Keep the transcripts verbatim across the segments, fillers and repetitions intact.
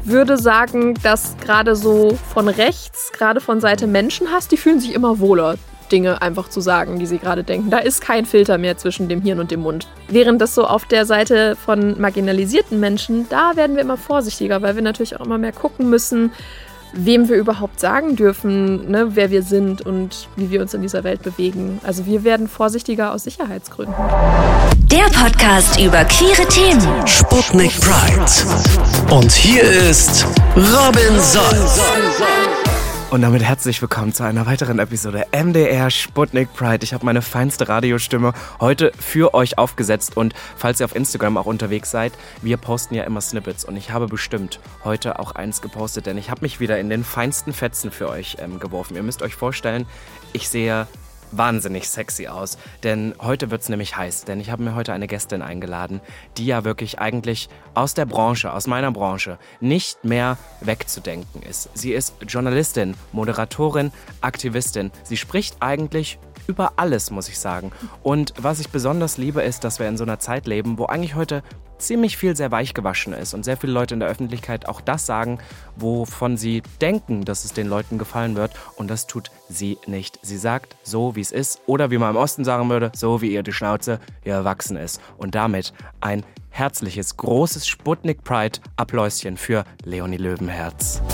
würde sagen, dass gerade so von rechts, gerade von Seite Menschenhass, die fühlen sich immer wohler, Dinge einfach zu sagen, die sie gerade denken. Da ist kein Filter mehr zwischen dem Hirn und dem Mund. Während das so auf der Seite von marginalisierten Menschen, da werden wir immer vorsichtiger, weil wir natürlich auch immer mehr gucken müssen, wem wir überhaupt sagen dürfen, ne, wer wir sind und wie wir uns in dieser Welt bewegen. Also wir werden vorsichtiger aus Sicherheitsgründen. Der Podcast über queere Themen. Sputnik Pride. Und hier ist Robin Solf. Und damit herzlich willkommen zu einer weiteren Episode M D R Sputnik Pride. Ich habe meine feinste Radiostimme heute für euch aufgesetzt und falls ihr auf Instagram auch unterwegs seid, wir posten ja immer Snippets und ich habe bestimmt heute auch eins gepostet, denn ich habe mich wieder in den feinsten Fetzen für euch ähm, geworfen. Ihr müsst euch vorstellen, ich sehe wahnsinnig sexy aus, denn heute wird's nämlich heiß, denn ich habe mir heute eine Gästin eingeladen, die ja wirklich eigentlich aus der Branche, aus meiner Branche, nicht mehr wegzudenken ist. Sie ist Journalistin, Moderatorin, Aktivistin. Sie spricht eigentlich über alles, muss ich sagen. Und was ich besonders liebe, ist, dass wir in so einer Zeit leben, wo eigentlich heute ziemlich viel sehr weich gewaschen ist und sehr viele Leute in der Öffentlichkeit auch das sagen, wovon sie denken, dass es den Leuten gefallen wird, und das tut sie nicht. Sie sagt so, wie es ist, oder wie man im Osten sagen würde, so wie ihr die Schnauze ihr erwachsen ist. Und damit ein herzliches, großes Sputnik Pride Appläuschen für Leonie Löwenherz.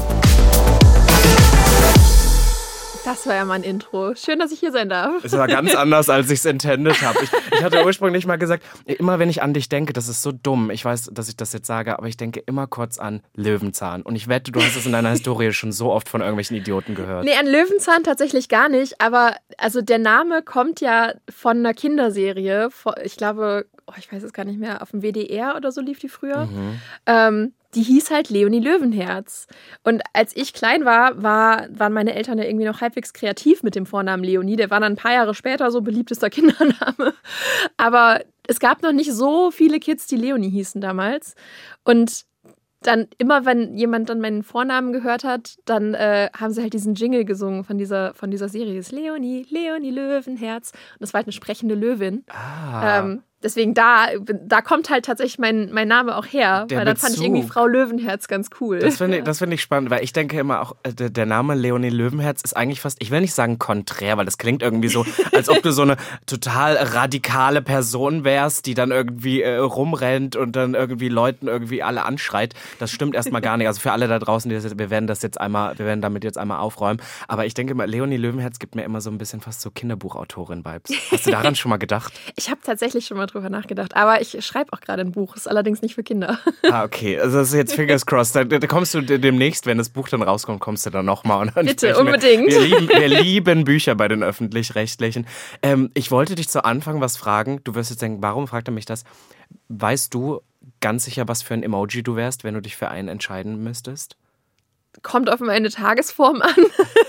Das war ja mein Intro. Schön, dass ich hier sein darf. Es war ganz anders, als ich es intended habe. Ich, ich hatte ursprünglich mal gesagt, immer wenn ich an dich denke, das ist so dumm. Ich weiß, dass ich das jetzt sage, aber ich denke immer kurz an Löwenzahn. Und ich wette, du hast es in deiner Historie schon so oft von irgendwelchen Idioten gehört. Nee, an Löwenzahn tatsächlich gar nicht. Aber also der Name kommt ja von einer Kinderserie. Ich glaube, oh, ich weiß es gar nicht mehr, auf dem W D R oder so lief die früher. Mhm. Ähm, Die hieß halt Leonie Löwenherz. Und als ich klein war, war, waren meine Eltern ja irgendwie noch halbwegs kreativ mit dem Vornamen Leonie. Der war dann ein paar Jahre später so beliebtester Kindername. Aber es gab noch nicht so viele Kids, die Leonie hießen damals. Und dann immer, wenn jemand dann meinen Vornamen gehört hat, dann äh, haben sie halt diesen Jingle gesungen von dieser, von dieser Serie. Das ist Leonie, Leonie Löwenherz. Und das war halt eine sprechende Löwin. Ah. Ähm, Deswegen da, da kommt halt tatsächlich mein, mein Name auch her, Der weil dann Bezug. fand ich irgendwie Frau Löwenherz ganz cool. Das finde ich, das find ich spannend, weil ich denke immer auch, der, der Name Leonie Löwenherz ist eigentlich fast, ich will nicht sagen konträr, weil das klingt irgendwie so, als ob du so eine total radikale Person wärst, die dann irgendwie äh, rumrennt und dann irgendwie Leuten irgendwie alle anschreit. Das stimmt erstmal gar nicht. Also für alle da draußen, die das, wir werden das jetzt einmal, wir werden damit jetzt einmal aufräumen. Aber ich denke immer, Leonie Löwenherz gibt mir immer so ein bisschen fast so Kinderbuchautorin-Vibes. Hast du daran schon mal gedacht? Ich habe tatsächlich schon mal drüber nachgedacht, aber ich schreibe auch gerade ein Buch, ist allerdings nicht für Kinder. Ah, okay, also das ist jetzt Fingers crossed. Da, da kommst du demnächst, wenn das Buch dann rauskommt, kommst du dann nochmal. Bitte, unbedingt. Wir, wir, lieben, wir lieben Bücher bei den Öffentlich-Rechtlichen. Ähm, ich wollte dich zu Anfang was fragen. Du wirst jetzt denken, warum fragt er mich das? Weißt du ganz sicher, was für ein Emoji du wärst, wenn du dich für einen entscheiden müsstest? Kommt auf meine Tagesform an.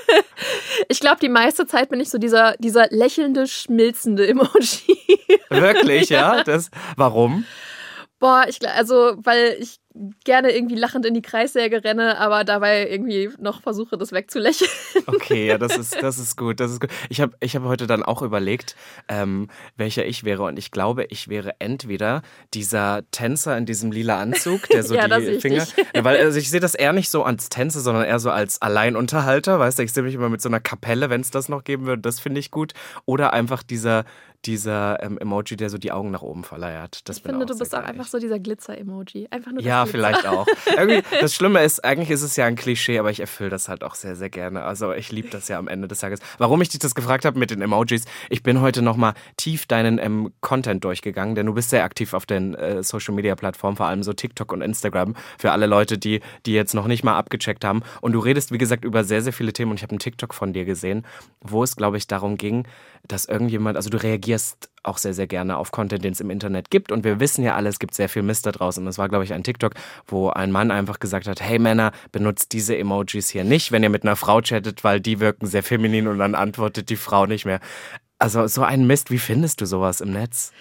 Ich glaube, die meiste Zeit bin ich so dieser, dieser lächelnde, schmilzende Emoji. Wirklich, ja? ja? Das, warum? Boah, ich also, weil ich gerne irgendwie lachend in die Kreissäge renne, aber dabei irgendwie noch versuche, das wegzulächeln. Okay, ja, das ist, das ist gut, das ist gut. Ich habe ich hab heute dann auch überlegt, ähm, welcher ich wäre, und ich glaube, ich wäre entweder dieser Tänzer in diesem lila Anzug, der so ja, die Finger, ja, weil also ich sehe das eher nicht so als Tänzer, sondern eher so als Alleinunterhalter, weißt du, ich sehe mich immer mit so einer Kapelle, wenn es das noch geben würde, das finde ich gut, oder einfach dieser dieser ähm, Emoji, der so die Augen nach oben verleiert. Das ich finde, du bist auch geilig. einfach so dieser Glitzer-Emoji. Einfach nur das Ja, Glitzer. Vielleicht auch. Irgendwie, das Schlimme ist, eigentlich ist es ja ein Klischee, aber ich erfülle das halt auch sehr, sehr gerne. Also ich liebe das ja am Ende des Tages. Warum ich dich das gefragt habe mit den Emojis, ich bin heute nochmal tief deinen ähm, Content durchgegangen, denn du bist sehr aktiv auf den äh, Social-Media-Plattformen, vor allem so TikTok und Instagram, für alle Leute, die, die jetzt noch nicht mal abgecheckt haben. Und du redest, wie gesagt, über sehr, sehr viele Themen, und ich habe einen TikTok von dir gesehen, wo es, glaube ich, darum ging, dass irgendjemand, also du reagierst auch sehr, sehr gerne auf Content, den es im Internet gibt, und wir wissen ja alle, es gibt sehr viel Mist da draußen, und es war, glaube ich, ein TikTok, wo ein Mann einfach gesagt hat, hey Männer, benutzt diese Emojis hier nicht, wenn ihr mit einer Frau chattet, weil die wirken sehr feminin, und dann antwortet die Frau nicht mehr. Also so ein Mist, wie findest du sowas im Netz?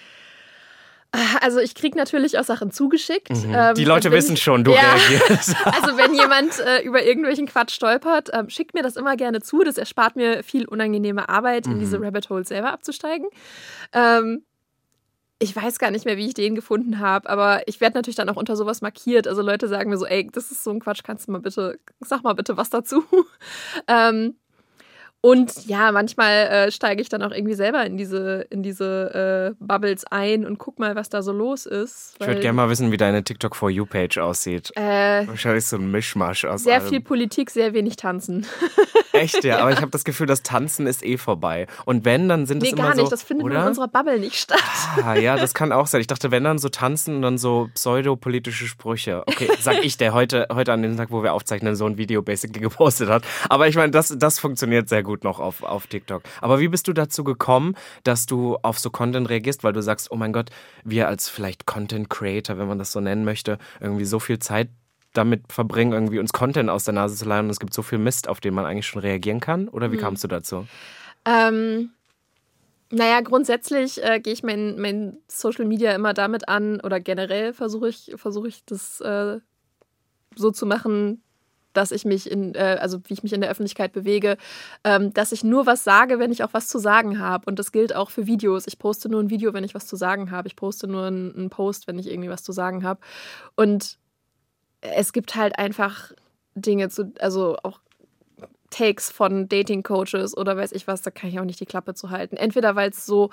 Also ich kriege natürlich auch Sachen zugeschickt. Mhm. Ähm, Die Leute wissen ich, schon, du ja, reagierst. Also wenn jemand äh, über irgendwelchen Quatsch stolpert, ähm, schickt mir das immer gerne zu. Das erspart mir viel unangenehme Arbeit, mhm. in diese Rabbit Hole selber abzusteigen. Ähm, Ich weiß gar nicht mehr, wie ich den gefunden habe, aber ich werde natürlich dann auch unter sowas markiert. Also Leute sagen mir so, ey, das ist so ein Quatsch, kannst du mal bitte, sag mal bitte was dazu. ähm, und ja, manchmal äh, steige ich dann auch irgendwie selber in diese, in diese äh, Bubbles ein und guck mal, was da so los ist. Ich würde gerne mal wissen, wie deine TikTok For You-Page aussieht. Äh, Wahrscheinlich so ein Mischmasch aus Sehr allem. viel Politik, sehr wenig Tanzen. Echt, ja, aber ich habe das Gefühl, das Tanzen ist eh vorbei. Und wenn, dann sind es Nee, immer so... gar nicht, das findet oder? nur in unserer Bubble nicht statt. Ah, ja, das kann auch sein. Ich dachte, wenn dann so tanzen und dann so pseudopolitische Sprüche. Okay, sag ich, der heute, heute an dem Tag, wo wir aufzeichnen, so ein Video basically gepostet hat. Aber ich meine, das, das funktioniert sehr gut noch auf, auf TikTok. Aber wie bist du dazu gekommen, dass du auf so Content reagierst, weil du sagst, oh mein Gott, wir als vielleicht Content Creator, wenn man das so nennen möchte, irgendwie so viel Zeit damit verbringen, irgendwie uns Content aus der Nase zu leihen und es gibt so viel Mist, auf den man eigentlich schon reagieren kann? Oder wie hm. kamst du dazu? Ähm, naja, grundsätzlich äh, gehe ich mein, mein Social Media immer damit an oder generell versuche ich, versuche ich das äh, so zu machen, dass ich mich in, äh, also wie ich mich in der Öffentlichkeit bewege, ähm, dass ich nur was sage, wenn ich auch was zu sagen habe. Und das gilt auch für Videos. Ich poste nur ein Video, wenn ich was zu sagen habe. Ich poste nur einen, einen Post, wenn ich irgendwie was zu sagen habe. Und es gibt halt einfach Dinge zu, also auch Takes von Dating-Coaches oder weiß ich was, da kann ich auch nicht die Klappe zu halten. Entweder weil es so,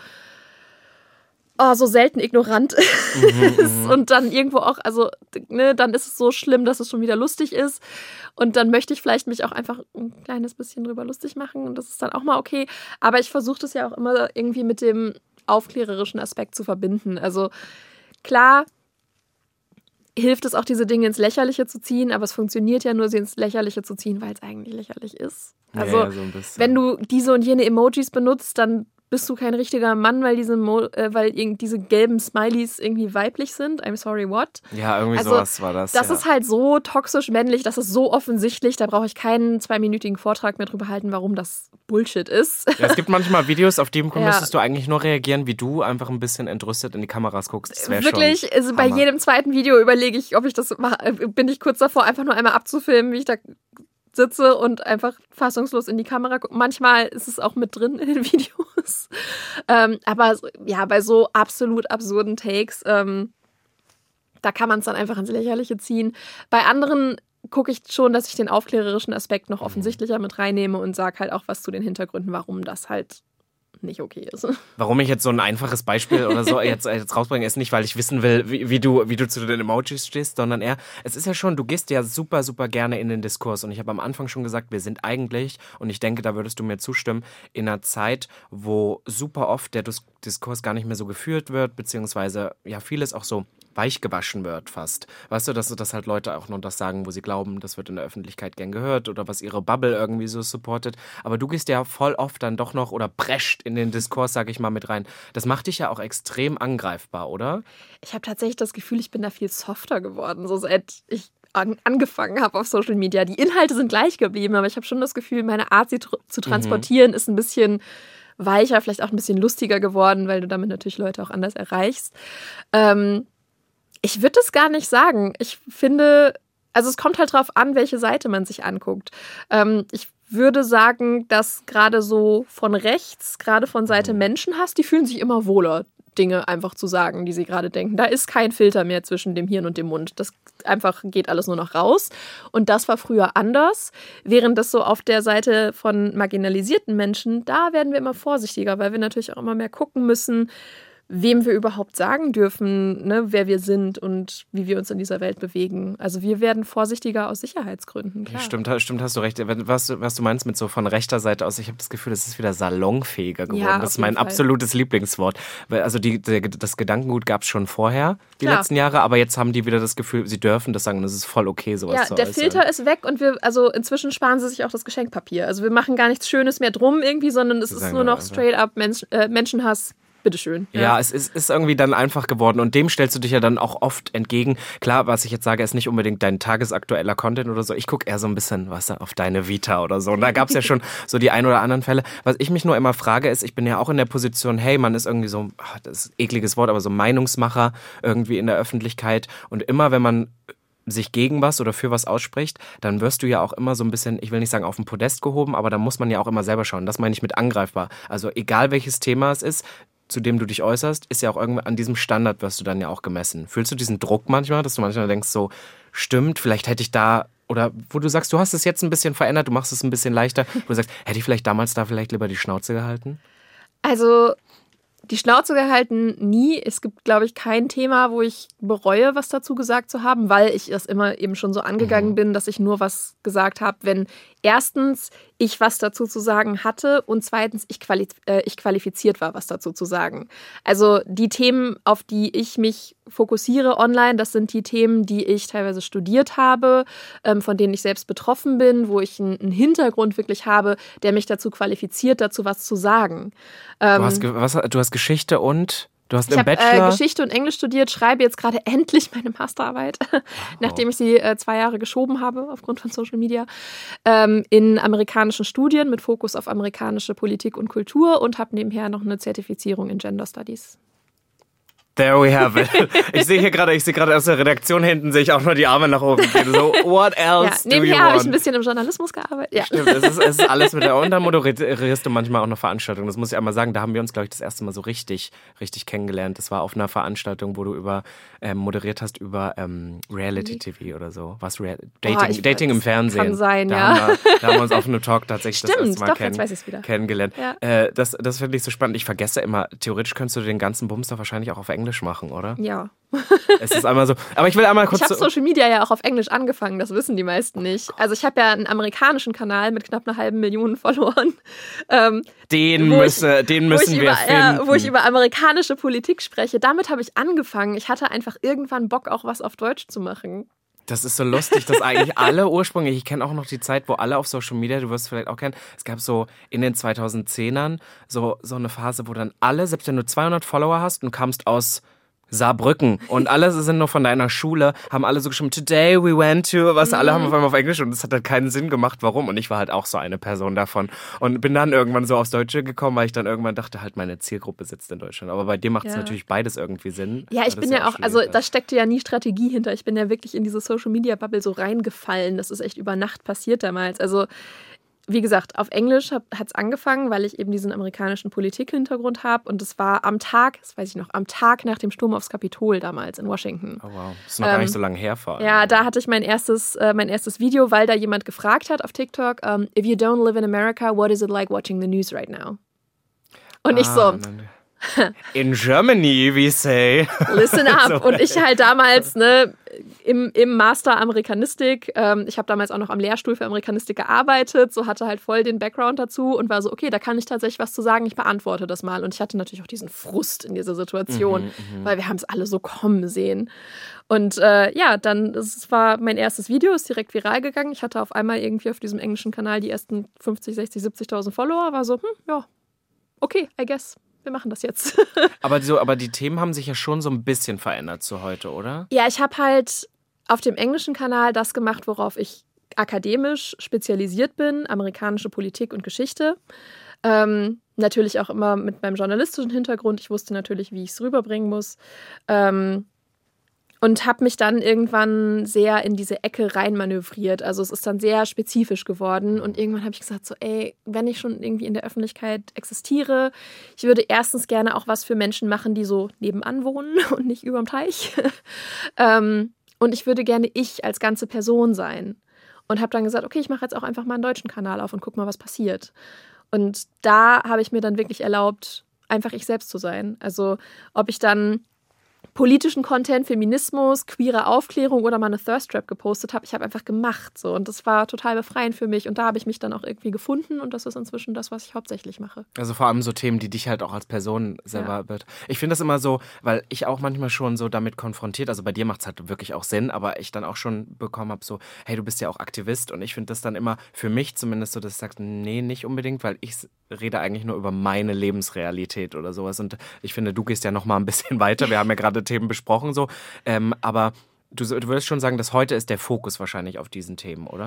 oh, so selten ignorant mhm, ist und dann irgendwo auch, also ne, dann ist es so schlimm, dass es schon wieder lustig ist und dann möchte ich vielleicht mich auch einfach ein kleines bisschen drüber lustig machen und das ist dann auch mal okay. Aber ich versuche das ja auch immer irgendwie mit dem aufklärerischen Aspekt zu verbinden. Also klar, hilft es auch, diese Dinge ins Lächerliche zu ziehen, aber es funktioniert ja nur, sie ins Lächerliche zu ziehen, weil es eigentlich lächerlich ist. Also, ja, ja, so ein bisschen. Wenn du diese und jene Emojis benutzt, dann bist du kein richtiger Mann, weil diese, Mo- äh, weil diese gelben Smileys irgendwie weiblich sind. I'm sorry, what? Ja, irgendwie also, sowas war das. Das ja. ist halt so toxisch männlich, das ist so offensichtlich, da brauche ich keinen zweiminütigen Vortrag mehr drüber halten, warum das Bullshit ist. Ja, es gibt manchmal Videos, auf die ja. müsstest du eigentlich nur reagieren, wie du einfach ein bisschen entrüstet in die Kameras guckst. Das Wirklich, schon also bei jedem zweiten Video überlege ich, ob ich das mache. Bin ich kurz davor, einfach nur einmal abzufilmen, wie ich da sitze und einfach fassungslos in die Kamera gucke. Manchmal ist es auch mit drin in den Videos. Ähm, aber ja, bei so absolut absurden Takes, ähm, da kann man es dann einfach ins Lächerliche ziehen. Bei anderen gucke ich schon, dass ich den aufklärerischen Aspekt noch offensichtlicher mit reinnehme und sage halt auch was zu den Hintergründen, warum das halt nicht okay ist. Warum ich jetzt so ein einfaches Beispiel oder so jetzt, jetzt rausbringe, ist nicht, weil ich wissen will, wie, wie, du, wie du zu den Emojis stehst, sondern eher, es ist ja schon, du gehst ja super, super gerne in den Diskurs und ich habe am Anfang schon gesagt, wir sind eigentlich, und ich denke, da würdest du mir zustimmen, in einer Zeit, wo super oft der Dis- Diskurs gar nicht mehr so geführt wird, beziehungsweise ja vieles auch so weich gewaschen wird fast. Weißt du, dass, dass halt Leute auch nur das sagen, wo sie glauben, das wird in der Öffentlichkeit gern gehört oder was ihre Bubble irgendwie so supportet. Aber du gehst ja voll oft dann doch noch oder prescht in den Diskurs, sag ich mal, mit rein. Das macht dich ja auch extrem angreifbar, oder? Ich habe tatsächlich das Gefühl, ich bin da viel softer geworden, so seit ich an, angefangen habe auf Social Media. Die Inhalte sind gleich geblieben, aber ich habe schon das Gefühl, meine Art, sie tr- zu transportieren, mhm. ist ein bisschen weicher, vielleicht auch ein bisschen lustiger geworden, weil du damit natürlich Leute auch anders erreichst. Ähm, Ich würde das gar nicht sagen. Ich finde, also es kommt halt drauf an, welche Seite man sich anguckt. Ähm, ich würde sagen, dass gerade so von rechts, gerade von Seite Menschenhass, die fühlen sich immer wohler, Dinge einfach zu sagen, die sie gerade denken. Da ist kein Filter mehr zwischen dem Hirn und dem Mund. Das einfach geht alles nur noch raus. Und das war früher anders. Während das so auf der Seite von marginalisierten Menschen, da werden wir immer vorsichtiger, weil wir natürlich auch immer mehr gucken müssen, wem wir überhaupt sagen dürfen, ne, wer wir sind und wie wir uns in dieser Welt bewegen. Also wir werden vorsichtiger aus Sicherheitsgründen, klar. Stimmt, stimmt, hast du recht. Was, was du meinst mit so von rechter Seite aus, ich habe das Gefühl, das ist wieder salonfähiger geworden. Ja, das ist mein Fall. absolutes Lieblingswort. Also die, die, das Gedankengut gab es schon vorher, die klar. letzten Jahre, aber jetzt haben die wieder das Gefühl, sie dürfen das sagen und es ist voll okay, sowas ja, zu der äußern. Filter ist weg und wir, also inzwischen sparen sie sich auch das Geschenkpapier. Also wir machen gar nichts Schönes mehr drum irgendwie, sondern es Sie ist nur noch straight up Mensch, äh, Menschenhass. Bitteschön. Ja, ja, es ist, ist irgendwie dann einfach geworden und dem stellst du dich ja dann auch oft entgegen. Klar, was ich jetzt sage, ist nicht unbedingt dein tagesaktueller Content oder so. Ich gucke eher so ein bisschen, was auf deine Vita oder so. Und da gab es ja schon so die ein oder anderen Fälle. Was ich mich nur immer frage, ist, ich bin ja auch in der Position, hey, man ist irgendwie so, ach, das ist ein ekliges Wort, aber so Meinungsmacher irgendwie in der Öffentlichkeit. Und immer, wenn man sich gegen was oder für was ausspricht, dann wirst du ja auch immer so ein bisschen, ich will nicht sagen auf den Podest gehoben, aber da muss man ja auch immer selber schauen. Das meine ich mit angreifbar. Also egal welches Thema es ist, zu dem du dich äußerst, ist ja auch irgendwie an diesem Standard wirst du dann ja auch gemessen. Fühlst du diesen Druck manchmal, dass du manchmal denkst, so stimmt, vielleicht hätte ich da, oder wo du sagst, du hast es jetzt ein bisschen verändert, du machst es ein bisschen leichter, wo du sagst, hätte ich vielleicht damals da vielleicht lieber die Schnauze gehalten? Also die Schnauze gehalten nie. Es gibt, glaube ich, kein Thema, wo ich bereue, was dazu gesagt zu haben, weil ich das immer eben schon so angegangen mhm. bin, dass ich nur was gesagt habe, wenn erstens ich was dazu zu sagen hatte und zweitens ich, quali- äh, ich qualifiziert war, was dazu zu sagen. Also die Themen, auf die ich mich fokussiere online, das sind die Themen, die ich teilweise studiert habe, ähm, von denen ich selbst betroffen bin, wo ich einen, einen Hintergrund wirklich habe, der mich dazu qualifiziert, dazu was zu sagen. Ähm, du, hast, was, du hast Geschichte und... Du hast ich im habe Bachelor... äh, Geschichte und Englisch studiert, schreibe jetzt gerade endlich meine Masterarbeit, wow. nachdem ich sie äh, zwei Jahre geschoben habe aufgrund von Social Media, ähm, in amerikanischen Studien mit Fokus auf amerikanische Politik und Kultur und habe nebenher noch eine Zertifizierung in Gender Studies. There we have it. Ich sehe hier gerade, ich sehe gerade aus der Redaktion hinten, sehe ich auch nur die Arme nach oben gehen. So, what else ja, do you want? Nebenher habe ich ein bisschen im Journalismus gearbeitet. Ja. Stimmt, es ist, es ist alles mit der... Und dann moderierst du manchmal auch noch Veranstaltungen. Das muss ich einmal sagen, da haben wir uns, glaube ich, das erste Mal so richtig, richtig kennengelernt. Das war auf einer Veranstaltung, wo du über ähm, moderiert hast über ähm, Reality-T V oder so. Was Real- Dating, oh, Dating im Fernsehen. Kann sein, da ja. Haben wir, da haben wir uns auf einem Talk tatsächlich Stimmt, das erste Mal doch, kenn- jetzt weiß ich's wieder. kennengelernt. Ja. Äh, das das finde ich so spannend. Ich vergesse immer, theoretisch könntest du den ganzen Bums doch wahrscheinlich auch auf Englisch machen, oder? Ja. Es ist einmal so. Aber ich will einmal kurz. Ich habe so Social Media ja auch auf Englisch angefangen, das wissen die meisten nicht. Also ich habe ja einen amerikanischen Kanal mit knapp einer halben Million Followern. Ähm, den, wo müsse, ich, den müssen wo ich wir über, finden. Ja, wo ich über amerikanische Politik spreche. Damit habe ich angefangen. Ich hatte einfach irgendwann Bock, auch was auf Deutsch zu machen. Das ist so lustig, dass eigentlich alle ursprünglich, ich kenne auch noch die Zeit, wo alle auf Social Media, du wirst es vielleicht auch kennen, es gab so in den zweitausendzehnern so, so eine Phase, wo dann alle, selbst wenn du zweihundert Follower hast und kamst aus Saarbrücken und alle sind noch von deiner Schule, haben alle so geschrieben, today we went to, was alle haben auf einmal auf Englisch und es hat halt keinen Sinn gemacht, warum. Und ich war halt auch so eine Person davon und bin dann irgendwann so aufs Deutsche gekommen, weil ich dann irgendwann dachte, halt meine Zielgruppe sitzt in Deutschland. Aber bei dir macht es ja. natürlich beides irgendwie Sinn. Ja, ich bin ja auch, also da steckte ja nie Strategie hinter. Ich bin ja wirklich in diese Social-Media-Bubble so reingefallen. Das ist echt über Nacht passiert damals. Also wie gesagt, auf Englisch hat es angefangen, weil ich eben diesen amerikanischen Politik-Hintergrund habe. Und es war am Tag, das weiß ich noch, am Tag nach dem Sturm aufs Kapitol damals in Washington. Oh wow, das ist noch ähm, gar nicht so lange her vor allem. Ja, da hatte ich mein erstes, äh, mein erstes Video, weil da jemand gefragt hat auf TikTok, um, if you don't live in America, what is it like watching the news right now? Und ah, ich so... In Germany, we say. Listen up. So. Und ich halt damals ne, im, im Master Amerikanistik, ähm, ich habe damals auch noch am Lehrstuhl für Amerikanistik gearbeitet, so hatte halt voll den Background dazu und war so, okay, da kann ich tatsächlich was zu sagen, ich beantworte das mal. Und ich hatte natürlich auch diesen Frust in dieser Situation, mhm, weil wir haben es alle so kommen sehen. Und äh, ja, dann, das war mein erstes Video, ist direkt viral gegangen. Ich hatte auf einmal irgendwie auf diesem englischen Kanal die ersten fünfzig, sechzig, siebzigtausend Follower, war so, hm, ja, okay, I guess. Wir machen das jetzt. aber, so, aber die Themen haben sich ja schon so ein bisschen verändert zu heute, oder? Ja, ich habe halt auf dem englischen Kanal das gemacht, worauf ich akademisch spezialisiert bin, amerikanische Politik und Geschichte. Ähm, natürlich auch immer mit meinem journalistischen Hintergrund. Ich wusste natürlich, wie ich es rüberbringen muss. Ähm, Und habe mich dann irgendwann sehr in diese Ecke reinmanövriert. Also es ist dann sehr spezifisch geworden. Und irgendwann habe ich gesagt, so ey, wenn ich schon irgendwie in der Öffentlichkeit existiere, ich würde erstens gerne auch was für Menschen machen, die so nebenan wohnen und nicht überm Teich. ähm, und ich würde gerne ich als ganze Person sein. Und habe dann gesagt, okay, ich mache jetzt auch einfach mal einen deutschen Kanal auf und guck mal, was passiert. Und da habe ich mir dann wirklich erlaubt, einfach ich selbst zu sein. Also ob ich dann politischen Content, Feminismus, queere Aufklärung oder mal eine Thirst Trap gepostet habe. Ich habe einfach gemacht so und das war total befreiend für mich und da habe ich mich dann auch irgendwie gefunden und das ist inzwischen das, was ich hauptsächlich mache. Also vor allem so Themen, die dich halt auch als Person selber ja. wird. Ich finde das immer so, weil ich auch manchmal schon so damit konfrontiert, also bei dir macht es halt wirklich auch Sinn, aber ich dann auch schon bekommen habe so, hey, du bist ja auch Aktivist und ich finde das dann immer für mich zumindest so, dass ich sage, nee, nicht unbedingt, weil ich rede eigentlich nur über meine Lebensrealität oder sowas und ich finde, du gehst ja noch mal ein bisschen weiter. Wir haben ja gerade Themen besprochen, so. Ähm, aber du, du würdest schon sagen, dass heute ist der Fokus wahrscheinlich auf diesen Themen, oder?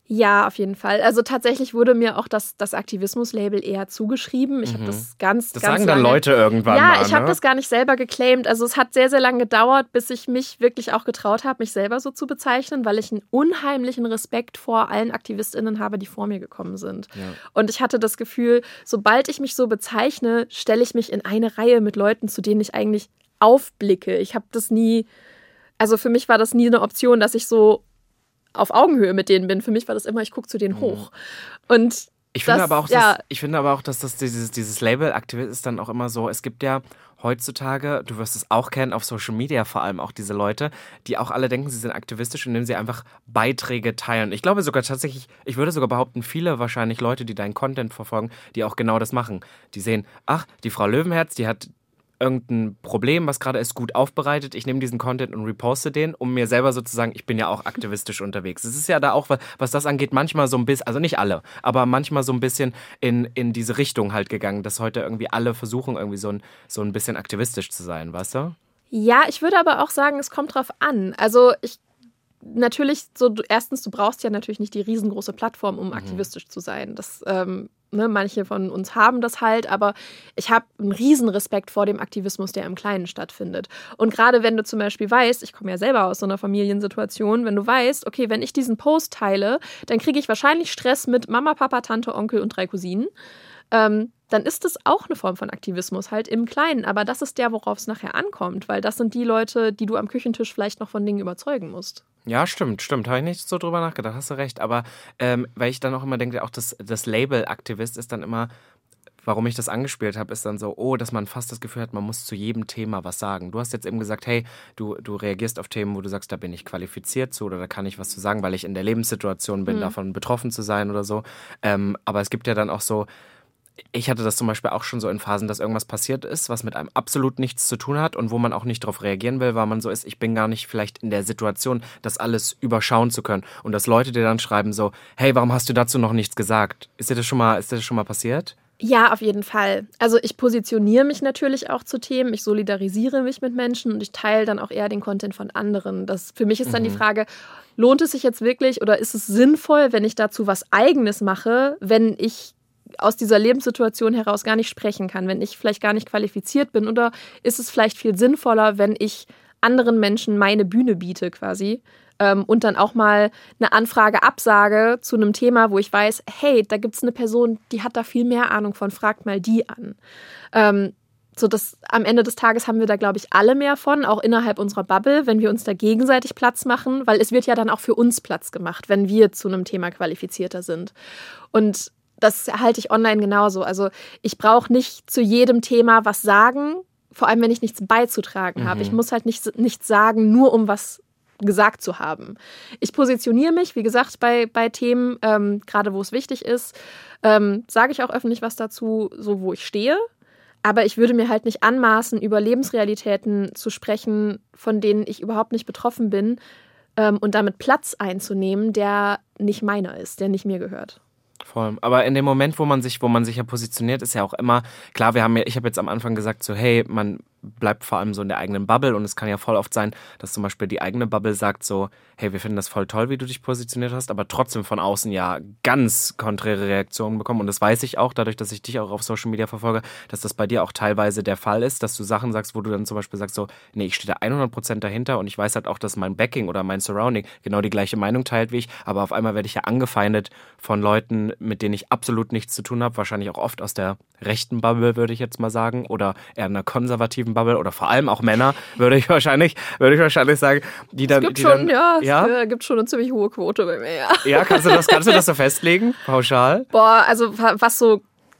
Ja, auf jeden Fall. Also tatsächlich wurde mir auch das, das Aktivismus-Label eher zugeschrieben. Ich mhm. habe das ganz, das ganz sagen lange, dann Leute irgendwann ja, mal, ich habe ne? das gar nicht selber geclaimt. Also es hat sehr, sehr lange gedauert, bis ich mich wirklich auch getraut habe, mich selber so zu bezeichnen, weil ich einen unheimlichen Respekt vor allen AktivistInnen habe, die vor mir gekommen sind. Ja. Und ich hatte das Gefühl, sobald ich mich so bezeichne, stelle ich mich in eine Reihe mit Leuten, zu denen ich eigentlich aufblicke. Ich habe das nie, also für mich war das nie eine Option, dass ich so auf Augenhöhe mit denen bin. Für mich war das immer, ich gucke zu denen hoch. Und ich finde, das, aber auch, ja. dass, ich finde aber auch, dass das dieses, dieses Label Aktivist ist dann auch immer so, es gibt ja heutzutage, du wirst es auch kennen, auf Social Media vor allem auch diese Leute, die auch alle denken, sie sind aktivistisch, indem sie einfach Beiträge teilen. Ich glaube sogar tatsächlich, ich würde sogar behaupten, viele wahrscheinlich Leute, die deinen Content verfolgen, die auch genau das machen. Die sehen, ach, die Frau Löwenherz, die hat irgendein Problem, was gerade ist, gut aufbereitet. Ich nehme diesen Content und reposte den, um mir selber sozusagen, ich bin ja auch aktivistisch unterwegs. Es ist ja da auch, was das angeht, manchmal so ein bisschen, also nicht alle, aber manchmal so ein bisschen in, in diese Richtung halt gegangen, dass heute irgendwie alle versuchen, irgendwie so ein, so ein bisschen aktivistisch zu sein, weißt du? Ja, ich würde aber auch sagen, es kommt drauf an. Also ich natürlich, so du, erstens, du brauchst ja natürlich nicht die riesengroße Plattform, um mhm. aktivistisch zu sein. Das ähm, Ne, manche von uns haben das halt, aber ich habe einen riesen Respekt vor dem Aktivismus, der im Kleinen stattfindet. Und gerade wenn du zum Beispiel weißt, ich komme ja selber aus so einer Familiensituation, wenn du weißt, okay, wenn ich diesen Post teile, dann kriege ich wahrscheinlich Stress mit Mama, Papa, Tante, Onkel und drei Cousinen, ähm, dann ist das auch eine Form von Aktivismus, halt im Kleinen. Aber das ist der, worauf es nachher ankommt, weil das sind die Leute, die du am Küchentisch vielleicht noch von Dingen überzeugen musst. Ja, stimmt, stimmt. Habe ich nicht so drüber nachgedacht, hast du recht. Aber ähm, weil ich dann auch immer denke, auch das, das Label Aktivist ist dann immer, warum ich das angespielt habe, ist dann so, oh, dass man fast das Gefühl hat, man muss zu jedem Thema was sagen. Du hast jetzt eben gesagt, hey, du, du reagierst auf Themen, wo du sagst, da bin ich qualifiziert zu oder da kann ich was zu sagen, weil ich in der Lebenssituation bin, mhm. davon betroffen zu sein oder so. Ähm, aber es gibt ja dann auch so, ich hatte das zum Beispiel auch schon so in Phasen, dass irgendwas passiert ist, was mit einem absolut nichts zu tun hat und wo man auch nicht darauf reagieren will, weil man so ist, ich bin gar nicht vielleicht in der Situation, das alles überschauen zu können. Und dass Leute dir dann schreiben so, hey, warum hast du dazu noch nichts gesagt? Ist dir das schon mal, ist dir das schon mal passiert? Ja, auf jeden Fall. Also ich positioniere mich natürlich auch zu Themen, ich solidarisiere mich mit Menschen und ich teile dann auch eher den Content von anderen. Das, für mich ist dann mhm. die Frage, lohnt es sich jetzt wirklich oder ist es sinnvoll, wenn ich dazu was Eigenes mache, wenn ich aus dieser Lebenssituation heraus gar nicht sprechen kann, wenn ich vielleicht gar nicht qualifiziert bin, oder ist es vielleicht viel sinnvoller, wenn ich anderen Menschen meine Bühne biete quasi ähm, und dann auch mal eine Anfrage absage zu einem Thema, wo ich weiß, hey, da gibt es eine Person, die hat da viel mehr Ahnung von, fragt mal die an. Ähm, so dass am Ende des Tages haben wir da, glaube ich, alle mehr von, auch innerhalb unserer Bubble, wenn wir uns da gegenseitig Platz machen, weil es wird ja dann auch für uns Platz gemacht, wenn wir zu einem Thema qualifizierter sind. Und das halte ich online genauso. Also ich brauche nicht zu jedem Thema was sagen, vor allem wenn ich nichts beizutragen mhm. habe. Ich muss halt nicht, nichts sagen, nur um was gesagt zu haben. Ich positioniere mich, wie gesagt, bei, bei Themen, ähm, gerade wo es wichtig ist, ähm, sage ich auch öffentlich was dazu, so wo ich stehe. Aber ich würde mir halt nicht anmaßen, über Lebensrealitäten zu sprechen, von denen ich überhaupt nicht betroffen bin, ähm, und damit Platz einzunehmen, der nicht meiner ist, der nicht mir gehört. Voll. Aber in dem Moment, wo man sich, wo man sich ja positioniert, ist ja auch immer, klar, wir haben ja, ich habe jetzt am Anfang gesagt, so, hey, man bleibt vor allem so in der eigenen Bubble und es kann ja voll oft sein, dass zum Beispiel die eigene Bubble sagt so, hey, wir finden das voll toll, wie du dich positioniert hast, aber trotzdem von außen ja ganz konträre Reaktionen bekommen und das weiß ich auch, dadurch, dass ich dich auch auf Social Media verfolge, dass das bei dir auch teilweise der Fall ist, dass du Sachen sagst, wo du dann zum Beispiel sagst so, nee, ich stehe da hundert Prozent dahinter und ich weiß halt auch, dass mein Backing oder mein Surrounding genau die gleiche Meinung teilt wie ich, aber auf einmal werde ich ja angefeindet von Leuten, mit denen ich absolut nichts zu tun habe, wahrscheinlich auch oft aus der rechten Bubble, würde ich jetzt mal sagen, oder eher einer konservativen Bubble oder vor allem auch Männer, würde ich wahrscheinlich, würde ich wahrscheinlich sagen, die dann... Es gibt die schon, dann, ja, ja, es gibt schon eine ziemlich hohe Quote bei mir, ja. Ja, kannst du das, kannst du das so festlegen, pauschal? Boah, also was so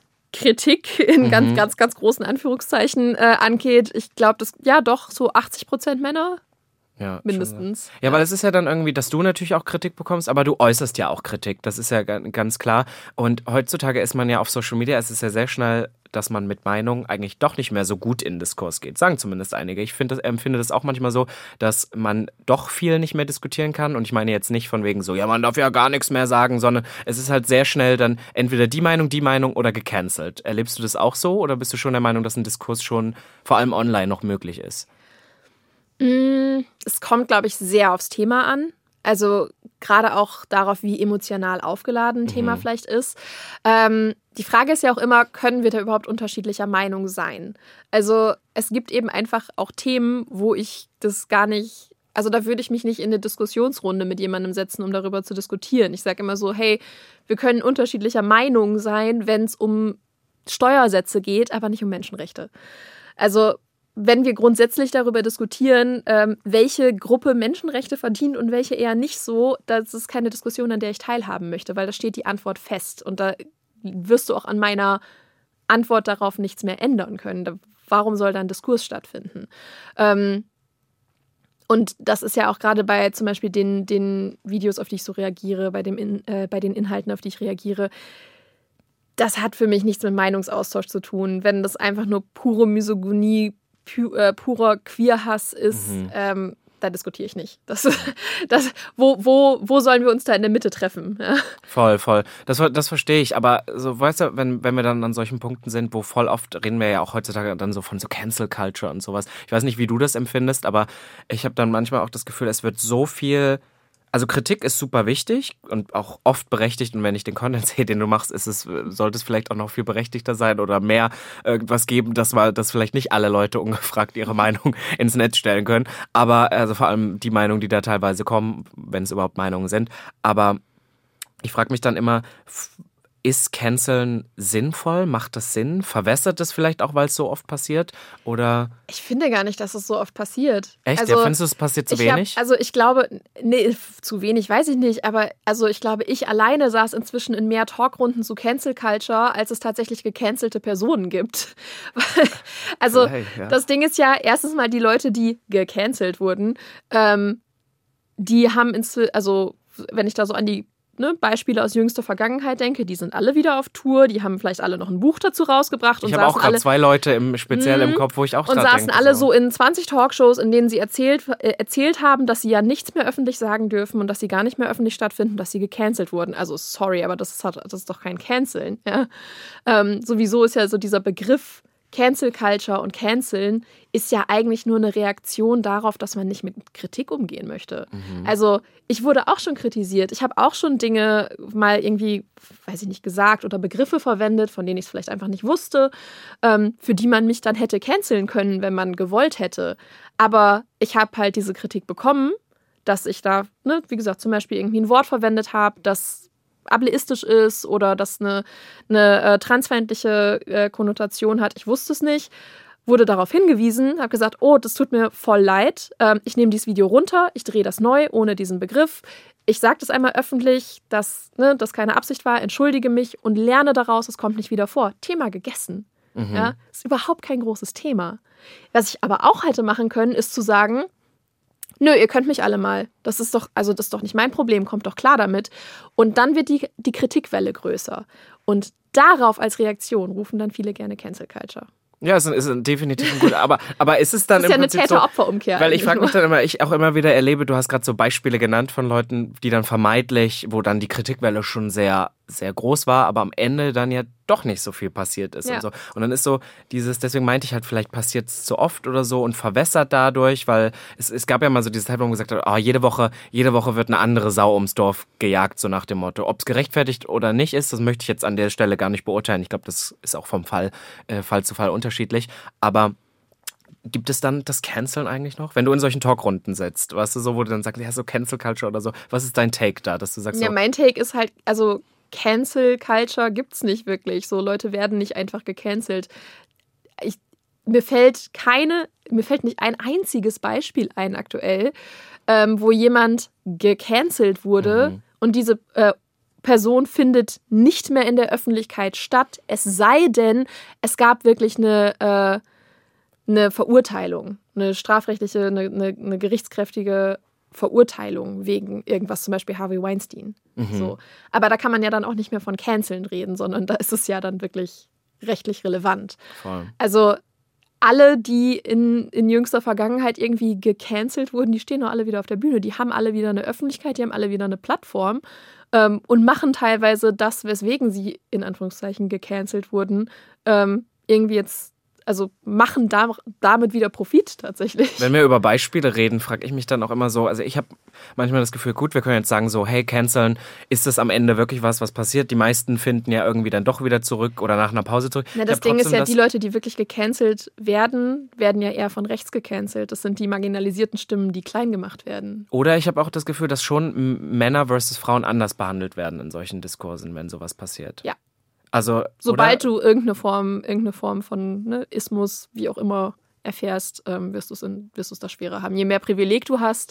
Kritik in mhm. ganz, ganz, ganz großen Anführungszeichen äh, angeht, ich glaube, das, ja doch, so achtzig Prozent Männer. Ja, mindestens. Ja, weil es ist ja dann irgendwie, dass du natürlich auch Kritik bekommst, aber du äußerst ja auch Kritik, das ist ja ganz klar. Und heutzutage ist man ja auf Social Media, es ist ja sehr schnell, dass man mit Meinung eigentlich doch nicht mehr so gut in Diskurs geht, sagen zumindest einige. Ich find das, empfinde das auch manchmal so, dass man doch viel nicht mehr diskutieren kann und ich meine jetzt nicht von wegen so, ja, man darf ja gar nichts mehr sagen, sondern es ist halt sehr schnell dann entweder die Meinung, die Meinung oder gecancelt. Erlebst du das auch so oder bist du schon der Meinung, dass ein Diskurs schon vor allem online noch möglich ist? Es kommt, glaube ich, sehr aufs Thema an. Also gerade auch darauf, wie emotional aufgeladen ein Thema mhm. vielleicht ist. Ähm, die Frage ist ja auch immer, können wir da überhaupt unterschiedlicher Meinung sein? Also es gibt eben einfach auch Themen, wo ich das gar nicht, also da würde ich mich nicht in eine Diskussionsrunde mit jemandem setzen, um darüber zu diskutieren. Ich sage immer so, hey, wir können unterschiedlicher Meinung sein, wenn es um Steuersätze geht, aber nicht um Menschenrechte. Also wenn wir grundsätzlich darüber diskutieren, ähm, welche Gruppe Menschenrechte verdient und welche eher nicht so, das ist keine Diskussion, an der ich teilhaben möchte, weil da steht die Antwort fest und da wirst du auch an meiner Antwort darauf nichts mehr ändern können. Da, warum soll da ein Diskurs stattfinden? Ähm, und das ist ja auch gerade bei zum Beispiel den, den Videos, auf die ich so reagiere, bei, dem in, äh, bei den Inhalten, auf die ich reagiere, das hat für mich nichts mit Meinungsaustausch zu tun. Wenn das einfach nur pure Misogynie, pu- äh, purer Queerhass ist, mhm. ähm, da diskutiere ich nicht. Das, das, wo, wo, wo sollen wir uns da in der Mitte treffen? Ja. Voll, voll. Das, das verstehe ich. Aber so, weißt du, wenn, wenn wir dann an solchen Punkten sind, wo voll oft reden wir ja auch heutzutage dann so von so Cancel Culture und sowas. Ich weiß nicht, wie du das empfindest, aber ich habe dann manchmal auch das Gefühl, es wird so viel. Also Kritik ist super wichtig und auch oft berechtigt und wenn ich den Content sehe, den du machst, ist es, sollte es vielleicht auch noch viel berechtigter sein oder mehr irgendwas geben, dass, mal, dass vielleicht nicht alle Leute ungefragt ihre Meinung ins Netz stellen können, aber also vor allem die Meinungen, die da teilweise kommen, wenn es überhaupt Meinungen sind, aber ich frage mich dann immer, ist Canceln sinnvoll? Macht das Sinn? Verwässert das vielleicht auch, weil es so oft passiert? Oder? Ich finde gar nicht, dass es so oft passiert. Echt? Also, ja, findest du, es passiert zu wenig? Hab, also ich glaube, nee, zu wenig weiß ich nicht, aber also ich glaube, ich alleine saß inzwischen in mehr Talkrunden zu Cancel Culture, als es tatsächlich gecancelte Personen gibt. Also ja. Das Ding ist ja, erstens mal die Leute, die gecancelt wurden, ähm, die haben inzwischen, also wenn ich da so an die Ne, Beispiele aus jüngster Vergangenheit denke, die sind alle wieder auf Tour, die haben vielleicht alle noch ein Buch dazu rausgebracht. Und ich habe auch gerade zwei Leute im, speziell im Kopf, wo ich auch Und saßen denke, alle so. so in zwanzig Talkshows, in denen sie erzählt, äh, erzählt haben, dass sie ja nichts mehr öffentlich sagen dürfen und dass sie gar nicht mehr öffentlich stattfinden, dass sie gecancelt wurden. Also sorry, aber das ist, das ist doch kein Canceln. Ja? Ähm, sowieso ist ja so dieser Begriff Cancel Culture und Canceln ist ja eigentlich nur eine Reaktion darauf, dass man nicht mit Kritik umgehen möchte. Mhm. Also ich wurde auch schon kritisiert. Ich habe auch schon Dinge mal irgendwie, weiß ich nicht, gesagt oder Begriffe verwendet, von denen ich es vielleicht einfach nicht wusste, ähm, für die man mich dann hätte canceln können, wenn man gewollt hätte. Aber ich habe halt diese Kritik bekommen, dass ich da, ne, wie gesagt, zum Beispiel irgendwie ein Wort verwendet habe, das ableistisch ist oder das eine, eine äh, transfeindliche äh, Konnotation hat. Ich wusste es nicht, wurde darauf hingewiesen, habe gesagt, oh, das tut mir voll leid, ähm, ich nehme dieses Video runter, ich drehe das neu, ohne diesen Begriff. Ich sage das einmal öffentlich, dass ne, das keine Absicht war, entschuldige mich und lerne daraus, es kommt nicht wieder vor. Thema gegessen. Mhm. Ja, ist überhaupt kein großes Thema. Was ich aber auch hätte machen können, ist zu sagen, nö, ihr könnt mich alle mal. Das ist doch, also das ist doch nicht mein Problem, kommt doch klar damit. Und dann wird die, die Kritikwelle größer. Und darauf als Reaktion rufen dann viele gerne Cancel Culture. Ja, es ist, ist definitiv ein guter, aber, aber ist es dann das ist im ja Prinzip eine Täter-Opfer-Umkehr. So, weil ich frage mich dann immer, ich auch immer wieder erlebe, du hast gerade so Beispiele genannt von Leuten, die dann vermeintlich, wo dann die Kritikwelle schon sehr, sehr groß war, aber am Ende dann ja doch nicht so viel passiert ist ja. und so. Und dann ist so dieses, deswegen meinte ich halt, vielleicht passiert es zu oft oder so und verwässert dadurch, weil es, es gab ja mal so diese Zeit, wo man gesagt hat, oh, jede Woche, jede Woche wird eine andere Sau ums Dorf gejagt, so nach dem Motto. Ob es gerechtfertigt oder nicht ist, das möchte ich jetzt an der Stelle gar nicht beurteilen. Ich glaube, das ist auch vom Fall, äh, Fall zu Fall unterschiedlich. Aber gibt es dann das Canceln eigentlich noch? Wenn du in solchen Talkrunden sitzt, weißt du, so, wo du dann sagst, ja, so Cancel Culture oder so, was ist dein Take da, dass du sagst ja, so... mein Take ist halt, also Cancel Culture gibt's nicht wirklich. So, Leute werden nicht einfach gecancelt. Ich, mir fällt keine, mir fällt nicht ein einziges Beispiel ein aktuell, ähm, wo jemand gecancelt wurde mhm. und diese äh, Person findet nicht mehr in der Öffentlichkeit statt, es sei denn, es gab wirklich eine, äh, eine Verurteilung, eine strafrechtliche, eine, eine, eine gerichtskräftige Verurteilung wegen irgendwas, zum Beispiel Harvey Weinstein. Mhm. So. Aber da kann man ja dann auch nicht mehr von Canceln reden, sondern da ist es ja dann wirklich rechtlich relevant. Voll. Also alle, die in, in jüngster Vergangenheit irgendwie gecancelt wurden, die stehen doch alle wieder auf der Bühne. Die haben alle wieder eine Öffentlichkeit, die haben alle wieder eine Plattform ähm, und machen teilweise das, weswegen sie in Anführungszeichen gecancelt wurden, ähm, irgendwie jetzt also machen da, damit wieder Profit tatsächlich. Wenn wir über Beispiele reden, frage ich mich dann auch immer so, also ich habe manchmal das Gefühl, gut, wir können jetzt sagen so, hey, canceln, ist das am Ende wirklich was, was passiert? Die meisten finden ja irgendwie dann doch wieder zurück oder nach einer Pause zurück. Na, das Ding ist ja, die Leute, die wirklich gecancelt werden, werden ja eher von rechts gecancelt. Das sind die marginalisierten Stimmen, die klein gemacht werden. Oder ich habe auch das Gefühl, dass schon Männer versus Frauen anders behandelt werden in solchen Diskursen, wenn sowas passiert. Ja. Also, sobald oder? du irgendeine Form, irgendeine Form von ne, Ismus, wie auch immer, erfährst, ähm, wirst du es wirst du es da schwerer haben. Je mehr Privileg du hast,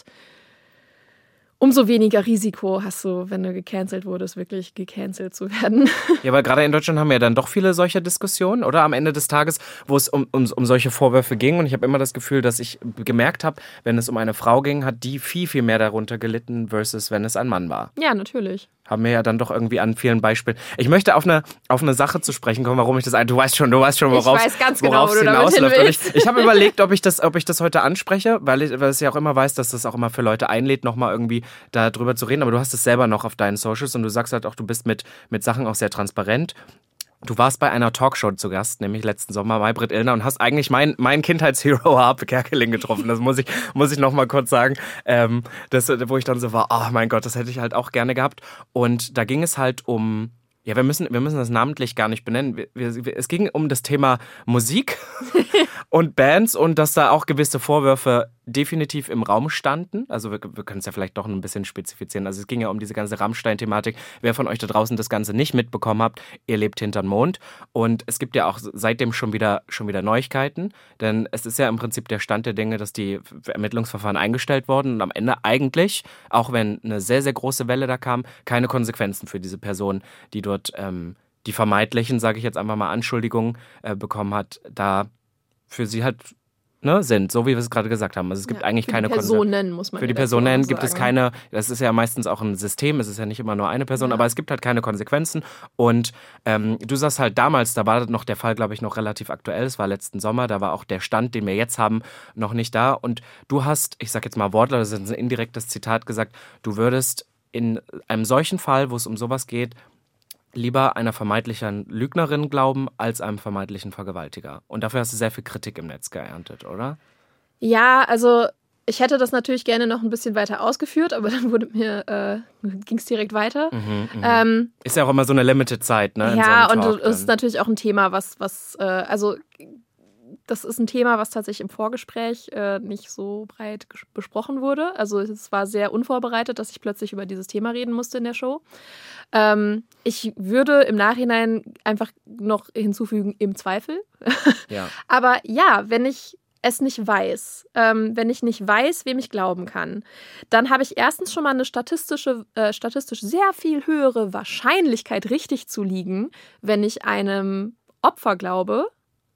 umso weniger Risiko hast du, wenn du gecancelt wurdest, wirklich gecancelt zu werden. Ja, weil gerade in Deutschland haben wir ja dann doch viele solcher Diskussionen, oder? Am Ende des Tages, wo es um, um, um solche Vorwürfe ging. Und ich habe immer das Gefühl, dass ich gemerkt habe, wenn es um eine Frau ging, hat die viel, viel mehr darunter gelitten, versus wenn es ein Mann war. Ja, natürlich. Haben wir ja dann doch irgendwie an vielen Beispielen. Ich möchte auf eine, auf eine Sache zu sprechen kommen, warum ich das ein. Du weißt schon, du weißt schon, worauf ich weiß ganz genau, wo es du damit hin hinausläuft. Ich, ich habe überlegt, ob ich das, ob ich das heute anspreche, weil ich, weil ich ja auch immer weiß, dass das auch immer für Leute einlädt, nochmal irgendwie darüber zu reden. Aber du hast es selber noch auf deinen Socials und du sagst halt auch, du bist mit, mit Sachen auch sehr transparent. Du warst bei einer Talkshow zu Gast, nämlich letzten Sommer, Maybrit Illner, und hast eigentlich mein, mein Kindheitshero Harpe Kerkeling getroffen. Das muss ich, muss ich noch mal kurz sagen. Ähm, das, wo ich dann so war, oh mein Gott, das hätte ich halt auch gerne gehabt. Und da ging es halt um, ja, wir müssen, wir müssen das namentlich gar nicht benennen. Wir, wir, es ging um das Thema Musik und Bands und dass da auch gewisse Vorwürfe definitiv im Raum standen. Also wir, wir können es ja vielleicht doch ein bisschen spezifizieren. Also es ging ja um diese ganze Rammstein-Thematik. Wer von euch da draußen das Ganze nicht mitbekommen habt, ihr lebt hinterm Mond. Und es gibt ja auch seitdem schon wieder, schon wieder Neuigkeiten. Denn es ist ja im Prinzip der Stand der Dinge, dass die Ermittlungsverfahren eingestellt wurden und am Ende eigentlich, auch wenn eine sehr, sehr große Welle da kam, keine Konsequenzen für diese Person, die dort ähm, die vermeintlichen, sage ich jetzt einfach mal, Anschuldigungen äh, bekommen hat, da für sie halt Ne, sind, so wie wir es gerade gesagt haben. Also es gibt ja, eigentlich keine Personen, Konse- muss man Für die Personen gibt es keine, das ist ja meistens auch ein System, es ist ja nicht immer nur eine Person, ja. aber es gibt halt keine Konsequenzen. Und ähm, du sagst halt damals, da war noch der Fall, glaube ich, noch relativ aktuell, es war letzten Sommer, da war auch der Stand, den wir jetzt haben, noch nicht da. Und du hast, ich sag jetzt mal Wortlaut, das ist ein indirektes Zitat gesagt, du würdest in einem solchen Fall, wo es um sowas geht, lieber einer vermeintlichen Lügnerin glauben, als einem vermeintlichen Vergewaltiger. Und dafür hast du sehr viel Kritik im Netz geerntet, oder? Ja, also ich hätte das natürlich gerne noch ein bisschen weiter ausgeführt, aber dann wurde mir, äh, ging es direkt weiter. Mhm, ähm, ist ja auch immer so eine limited Zeit, ne? Ja, so und es ist natürlich auch ein Thema, was, was äh, also das ist ein Thema, was tatsächlich im Vorgespräch äh, nicht so breit ges- besprochen wurde. Also es war sehr unvorbereitet, dass ich plötzlich über dieses Thema reden musste in der Show. Ähm, ich würde im Nachhinein einfach noch hinzufügen, im Zweifel. Ja. Aber ja, wenn ich es nicht weiß, ähm, wenn ich nicht weiß, wem ich glauben kann, dann habe ich erstens schon mal eine statistische, äh, statistisch sehr viel höhere Wahrscheinlichkeit, richtig zu liegen, wenn ich einem Opfer glaube,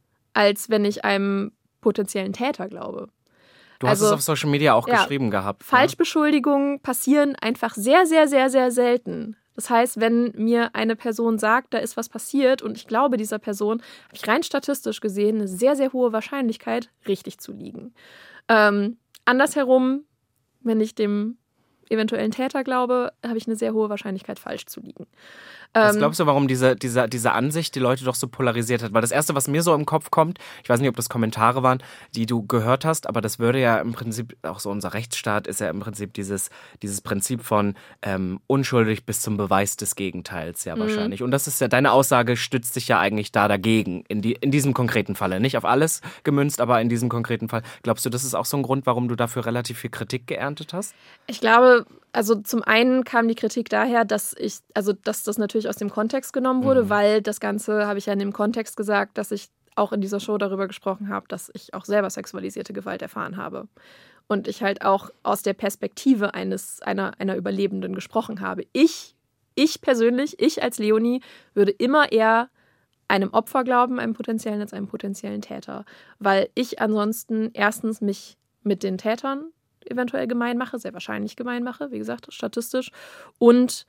als wenn ich einem potenziellen Täter glaube. Du hast also, es auf Social Media auch ja, geschrieben gehabt. Falschbeschuldigungen ne? passieren einfach sehr, sehr, sehr, sehr selten. Das heißt, wenn mir eine Person sagt, da ist was passiert und ich glaube dieser Person, habe ich rein statistisch gesehen eine sehr, sehr hohe Wahrscheinlichkeit, richtig zu liegen. Ähm, andersherum, wenn ich dem eventuellen Täter glaube, habe ich eine sehr hohe Wahrscheinlichkeit, falsch zu liegen. Was glaubst du, warum diese, diese, diese Ansicht die Leute doch so polarisiert hat? Weil das Erste, was mir so im Kopf kommt, ich weiß nicht, ob das Kommentare waren, die du gehört hast, aber das würde ja im Prinzip, auch so unser Rechtsstaat ist ja im Prinzip dieses, dieses Prinzip von ähm, unschuldig bis zum Beweis des Gegenteils ja wahrscheinlich. Mhm. Und das ist ja, deine Aussage stützt sich ja eigentlich da dagegen, in, die, in diesem konkreten Falle. Nicht auf alles gemünzt, aber in diesem konkreten Fall. Glaubst du, das ist auch so ein Grund, warum du dafür relativ viel Kritik geerntet hast? Ich glaube, also zum einen kam die Kritik daher, dass ich, also dass das natürlich aus dem Kontext genommen wurde, mhm. weil das Ganze, habe ich ja in dem Kontext gesagt, dass ich auch in dieser Show darüber gesprochen habe, dass ich auch selber sexualisierte Gewalt erfahren habe. Und ich halt auch aus der Perspektive eines, einer, einer Überlebenden gesprochen habe. Ich, ich persönlich, ich als Leonie, würde immer eher einem Opfer glauben, einem potenziellen, als einem potenziellen Täter. Weil ich ansonsten erstens mich mit den Tätern eventuell gemein mache, sehr wahrscheinlich gemein mache, wie gesagt, statistisch. Und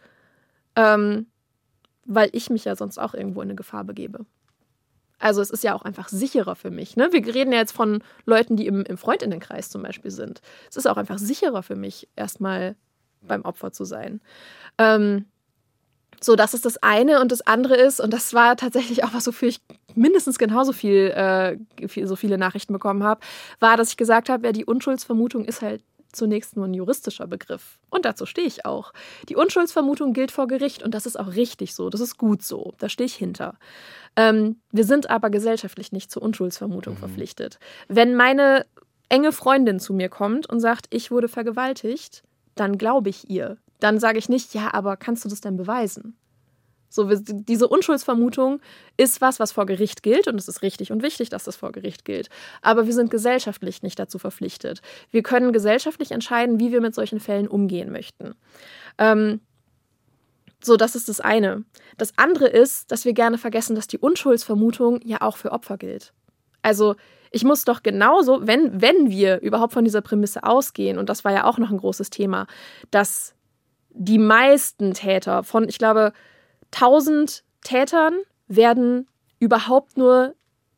ähm, weil ich mich ja sonst auch irgendwo in eine Gefahr begebe. Also es ist ja auch einfach sicherer für mich. Ne? Wir reden ja jetzt von Leuten, die im, im Freundinnenkreis zum Beispiel sind. Es ist auch einfach sicherer für mich, erstmal beim Opfer zu sein. Ähm, so, das ist das eine. Und das andere ist, und das war tatsächlich auch was, wofür ich mindestens genauso viel, äh, viel, so viele Nachrichten bekommen habe, war, dass ich gesagt habe, ja, die Unschuldsvermutung ist halt zunächst nur ein juristischer Begriff. Und dazu stehe ich auch. Die Unschuldsvermutung gilt vor Gericht und das ist auch richtig so, das ist gut so, da stehe ich hinter. Ähm, wir sind aber gesellschaftlich nicht zur Unschuldsvermutung mhm. verpflichtet. Wenn meine enge Freundin zu mir kommt und sagt, ich wurde vergewaltigt, dann glaube ich ihr. Dann sage ich nicht, ja, aber kannst du das denn beweisen? So, diese Unschuldsvermutung ist was, was vor Gericht gilt und es ist richtig und wichtig, dass das vor Gericht gilt. Aber wir sind gesellschaftlich nicht dazu verpflichtet. Wir können gesellschaftlich entscheiden, wie wir mit solchen Fällen umgehen möchten. Ähm, so, das ist das eine. Das andere ist, dass wir gerne vergessen, dass die Unschuldsvermutung ja auch für Opfer gilt. Also ich muss doch genauso, wenn, wenn wir überhaupt von dieser Prämisse ausgehen, und das war ja auch noch ein großes Thema, dass die meisten Täter von, ich glaube, tausend Tätern werden überhaupt nur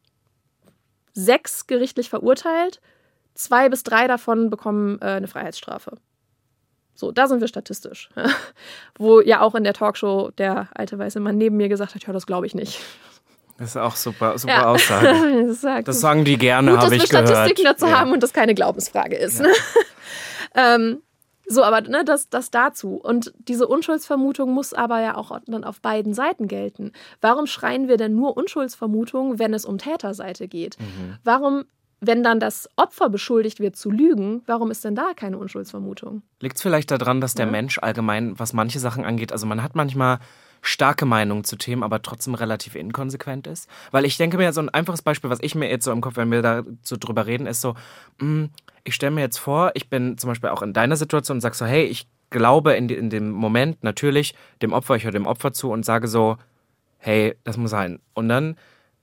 sechs gerichtlich verurteilt. Zwei bis drei davon bekommen äh, eine Freiheitsstrafe. So, da sind wir statistisch. Wo ja auch in der Talkshow der alte weiße Mann neben mir gesagt hat, ja, das glaube ich nicht. Das ist auch super, super ja. Aussage. das, sagt, das sagen die gerne, habe ich gehört. Gut, dass wir Statistiken dazu ja. haben und das keine Glaubensfrage ist. Ja. Ne? ähm, So, aber ne, das, das dazu. Und diese Unschuldsvermutung muss aber ja auch dann auf beiden Seiten gelten. Warum schreien wir denn nur Unschuldsvermutung, wenn es um Täterseite geht? Mhm. Warum, wenn dann das Opfer beschuldigt wird zu lügen, warum ist denn da keine Unschuldsvermutung? Liegt es vielleicht daran, dass der ja. Mensch allgemein, was manche Sachen angeht, also man hat manchmal starke Meinungen zu Themen, aber trotzdem relativ inkonsequent ist? Weil ich denke mir, so ein einfaches Beispiel, was ich mir jetzt so im Kopf, wenn wir da so drüber reden, ist so, mh, ich stelle mir jetzt vor, ich bin zum Beispiel auch in deiner Situation und sage so, hey, ich glaube in, die, in dem Moment natürlich dem Opfer, ich höre dem Opfer zu und sage so, hey, das muss sein. Und dann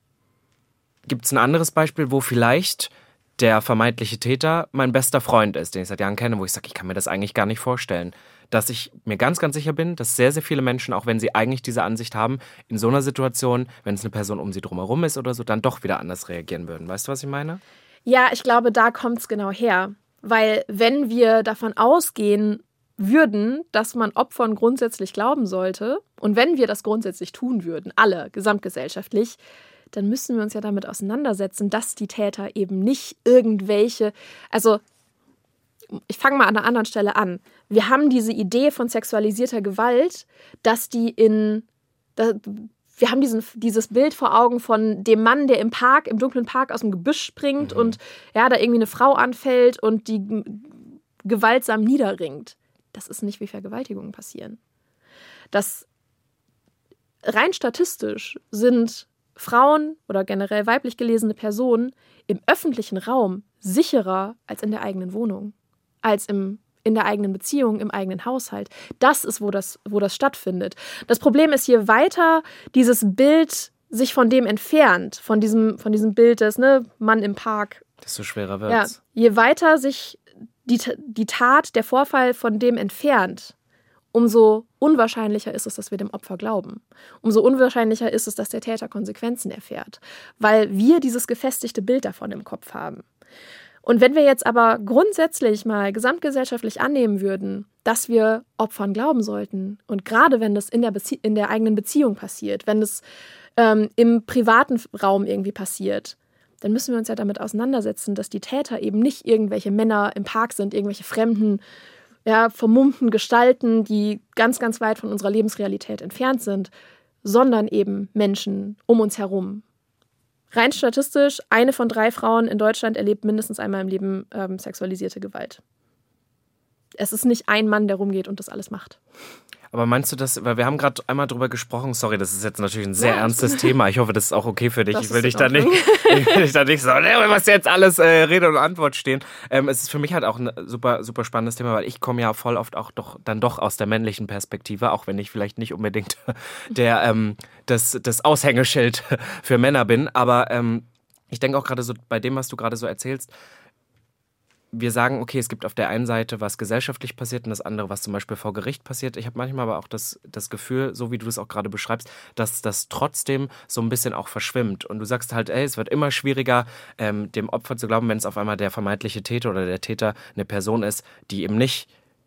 gibt es ein anderes Beispiel, wo vielleicht der vermeintliche Täter mein bester Freund ist, den ich seit Jahren kenne, wo ich sage, ich kann mir das eigentlich gar nicht vorstellen. Dass ich mir ganz, ganz sicher bin, dass sehr, sehr viele Menschen, auch wenn sie eigentlich diese Ansicht haben, in so einer Situation, wenn es eine Person um sie drumherum ist oder so, dann doch wieder anders reagieren würden. Weißt du, was ich meine? Ja, ich glaube, da kommt es genau her. Weil wenn wir davon ausgehen würden, dass man Opfern grundsätzlich glauben sollte, und wenn wir das grundsätzlich tun würden, alle gesamtgesellschaftlich, dann müssen wir uns ja damit auseinandersetzen, dass die Täter eben nicht irgendwelche, also ich fange mal an einer anderen Stelle an. Wir haben diese Idee von sexualisierter Gewalt, dass die in, da, wir haben diesen, dieses Bild vor Augen von dem Mann, der im Park, im dunklen Park aus dem Gebüsch springt mhm. und ja, da irgendwie eine Frau anfällt und die g- gewaltsam niederringt. Das ist nicht, wie Vergewaltigungen passieren. Das rein statistisch sind Frauen oder generell weiblich gelesene Personen im öffentlichen Raum sicherer als in der eigenen Wohnung, als im, in der eigenen Beziehung, im eigenen Haushalt. Das ist, wo das, wo das stattfindet. Das Problem ist, je weiter dieses Bild sich von dem entfernt, von diesem, von diesem Bild des ne, Mann im Park, desto schwerer wird's. Ja, je weiter sich die, die Tat, der Vorfall von dem entfernt, umso unwahrscheinlicher ist es, dass wir dem Opfer glauben. Umso unwahrscheinlicher ist es, dass der Täter Konsequenzen erfährt, weil wir dieses gefestigte Bild davon im Kopf haben. Und wenn wir jetzt aber grundsätzlich mal gesamtgesellschaftlich annehmen würden, dass wir Opfern glauben sollten, und gerade wenn das in der, Bezie- in der eigenen Beziehung passiert, wenn es ähm, im privaten Raum irgendwie passiert, dann müssen wir uns ja damit auseinandersetzen, dass die Täter eben nicht irgendwelche Männer im Park sind, irgendwelche fremden, ja, vermummten Gestalten, die ganz, ganz weit von unserer Lebensrealität entfernt sind, sondern eben Menschen um uns herum. Rein statistisch, eine von drei Frauen in Deutschland erlebt mindestens einmal im Leben ähm, sexualisierte Gewalt. Es ist nicht ein Mann, der rumgeht und das alles macht. Aber meinst du das, weil wir haben gerade einmal drüber gesprochen, sorry, das ist jetzt natürlich ein sehr ja, ernstes Thema, ich hoffe, das ist auch okay für dich, das ich will dich da nicht, ich will dich da nicht so, was jetzt alles äh, Rede und Antwort stehen. Ähm, es ist für mich halt auch ein super, super spannendes Thema, weil ich komme ja voll oft auch doch, dann doch aus der männlichen Perspektive, auch wenn ich vielleicht nicht unbedingt der, ähm, das, das Aushängeschild für Männer bin, aber ähm, ich denke auch gerade so bei dem, was du gerade so erzählst, wir sagen, okay, es gibt auf der einen Seite, was gesellschaftlich passiert und das andere, was zum Beispiel vor Gericht passiert. Ich habe manchmal aber auch das, das Gefühl, so wie du das auch gerade beschreibst, dass das trotzdem so ein bisschen auch verschwimmt. Und du sagst halt, ey, es wird immer schwieriger, ähm, dem Opfer zu glauben, wenn es auf einmal der vermeintliche Täter oder der Täter eine Person ist, die eben nicht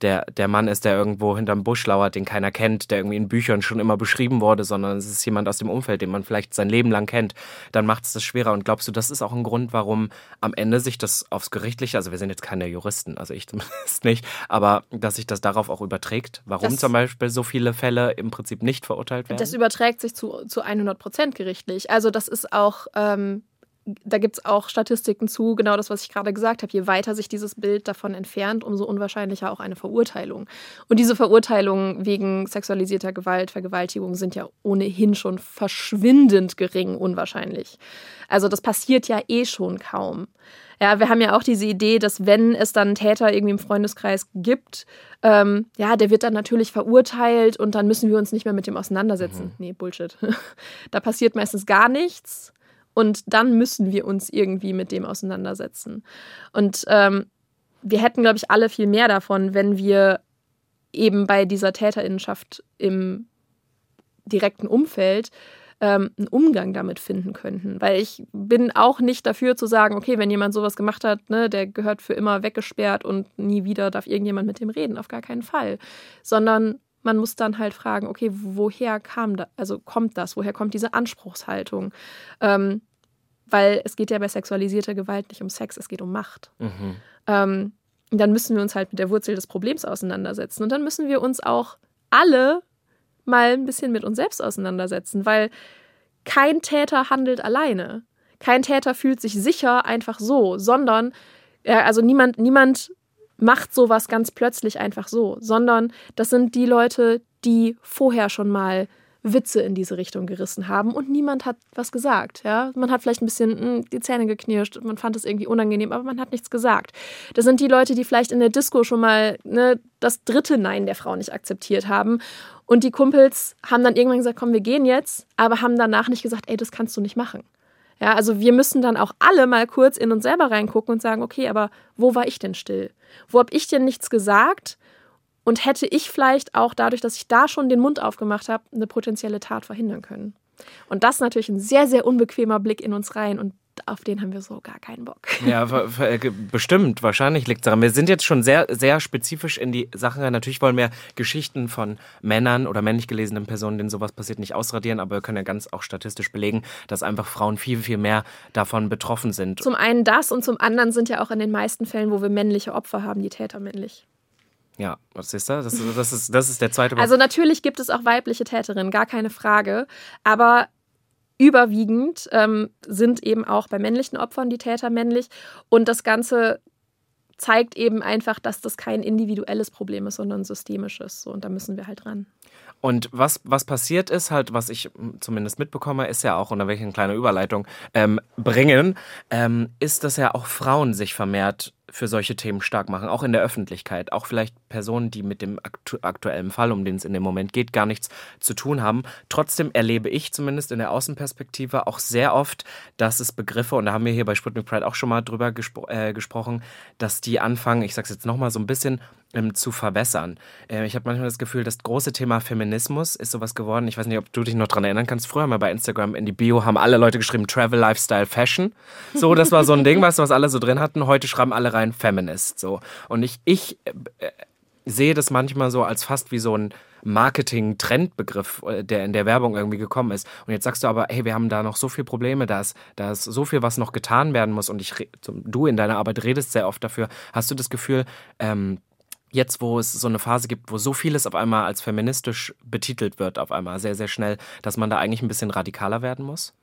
der, der Mann ist, der irgendwo hinterm Busch lauert, den keiner kennt, der irgendwie in Büchern schon immer beschrieben wurde, sondern es ist jemand aus dem Umfeld, den man vielleicht sein Leben lang kennt, dann macht es das schwerer. Und glaubst du, das ist auch ein Grund, warum am Ende sich das aufs Gerichtliche, also wir sind jetzt keine Juristen, also ich zumindest nicht, aber dass sich das darauf auch überträgt, warum das, zum Beispiel so viele Fälle im Prinzip nicht verurteilt werden? Das überträgt sich zu, zu hundert Prozent gerichtlich. Also das ist auch... Ähm Da gibt es auch Statistiken zu, genau das, was ich gerade gesagt habe. Je weiter sich dieses Bild davon entfernt, umso unwahrscheinlicher auch eine Verurteilung. Und diese Verurteilungen wegen sexualisierter Gewalt, Vergewaltigung sind ja ohnehin schon verschwindend gering unwahrscheinlich. Also das passiert ja eh schon kaum. Ja, wir haben ja auch diese Idee, dass wenn es dann einen Täter irgendwie im Freundeskreis gibt, ähm, ja, der wird dann natürlich verurteilt und dann müssen wir uns nicht mehr mit dem auseinandersetzen. Mhm. Nee, Bullshit. Da passiert meistens gar nichts. Und dann müssen wir uns irgendwie mit dem auseinandersetzen. Und ähm, wir hätten, glaube ich, alle viel mehr davon, wenn wir eben bei dieser Täterinnenschaft im direkten Umfeld ähm, einen Umgang damit finden könnten. Weil ich bin auch nicht dafür zu sagen, okay, wenn jemand sowas gemacht hat, ne, der gehört für immer weggesperrt und nie wieder darf irgendjemand mit dem reden. Auf gar keinen Fall. Sondern man muss dann halt fragen, okay, woher kam das, also kommt das, woher kommt diese Anspruchshaltung? Ähm, weil es geht ja bei sexualisierter Gewalt nicht um Sex, es geht um Macht. Mhm. Ähm, dann müssen wir uns halt mit der Wurzel des Problems auseinandersetzen. Und dann müssen wir uns auch alle mal ein bisschen mit uns selbst auseinandersetzen, weil kein Täter handelt alleine. Kein Täter fühlt sich sicher einfach so, sondern, ja, also niemand, niemand macht sowas ganz plötzlich einfach so, sondern das sind die Leute, die vorher schon mal Witze in diese Richtung gerissen haben und niemand hat was gesagt. Ja? Man hat vielleicht ein bisschen mh, die Zähne geknirscht, man fand es irgendwie unangenehm, aber man hat nichts gesagt. Das sind die Leute, die vielleicht in der Disco schon mal ne, das dritte Nein der Frau nicht akzeptiert haben und die Kumpels haben dann irgendwann gesagt, komm, wir gehen jetzt, aber haben danach nicht gesagt, ey, das kannst du nicht machen. Ja, also wir müssen dann auch alle mal kurz in uns selber reingucken und sagen, okay, aber wo war ich denn still? Wo habe ich denn nichts gesagt? Und hätte ich vielleicht auch dadurch, dass ich da schon den Mund aufgemacht habe, eine potenzielle Tat verhindern können? Und das ist natürlich ein sehr, sehr unbequemer Blick in uns rein und auf den haben wir so gar keinen Bock. Ja, bestimmt. Wahrscheinlich liegt es daran. Wir sind jetzt schon sehr, sehr spezifisch in die Sachen rein. Natürlich wollen wir Geschichten von Männern oder männlich gelesenen Personen, denen sowas passiert, nicht ausradieren. Aber wir können ja ganz auch statistisch belegen, dass einfach Frauen viel, viel mehr davon betroffen sind. Zum einen das und zum anderen sind ja auch in den meisten Fällen, wo wir männliche Opfer haben, die Täter männlich. Ja, was ist das? Das, das, ist, das ist der zweite Punkt. Also natürlich gibt es auch weibliche Täterinnen, gar keine Frage. Aber überwiegend ähm, sind eben auch bei männlichen Opfern die Täter männlich. Und das Ganze zeigt eben einfach, dass das kein individuelles Problem ist, sondern ein systemisches. So, und da müssen wir halt ran. Und was, was passiert ist, halt, was ich zumindest mitbekomme, ist ja auch, und da will ich eine kleine Überleitung ähm, bringen, ähm, ist, dass ja auch Frauen sich vermehrt für solche Themen stark machen, auch in der Öffentlichkeit. Auch vielleicht Personen, die mit dem aktu- aktuellen Fall, um den es in dem Moment geht, gar nichts zu tun haben. Trotzdem erlebe ich zumindest in der Außenperspektive auch sehr oft, dass es Begriffe, und da haben wir hier bei Sputnik Pride auch schon mal drüber gespro- äh, gesprochen, dass die anfangen, ich sag's jetzt nochmal so ein bisschen, ähm, zu verwässern. Äh, ich habe manchmal das Gefühl, das große Thema Feminismus ist sowas geworden. Ich weiß nicht, ob du dich noch dran erinnern kannst. Früher mal bei Instagram in die Bio haben alle Leute geschrieben Travel, Lifestyle, Fashion. So, das war so ein Ding, weißt du, was alle so drin hatten. Heute schreiben alle rein Feminist. So. Und ich, ich äh, sehe das manchmal so als fast wie so ein Marketing-Trendbegriff, der in der Werbung irgendwie gekommen ist. Und jetzt sagst du aber, hey, wir haben da noch so viele Probleme, da ist, da ist so viel, was noch getan werden muss. Und ich, du in deiner Arbeit redest sehr oft dafür. Hast du das Gefühl, ähm, jetzt, wo es so eine Phase gibt, wo so vieles auf einmal als feministisch betitelt wird, auf einmal sehr, sehr schnell, dass man da eigentlich ein bisschen radikaler werden muss?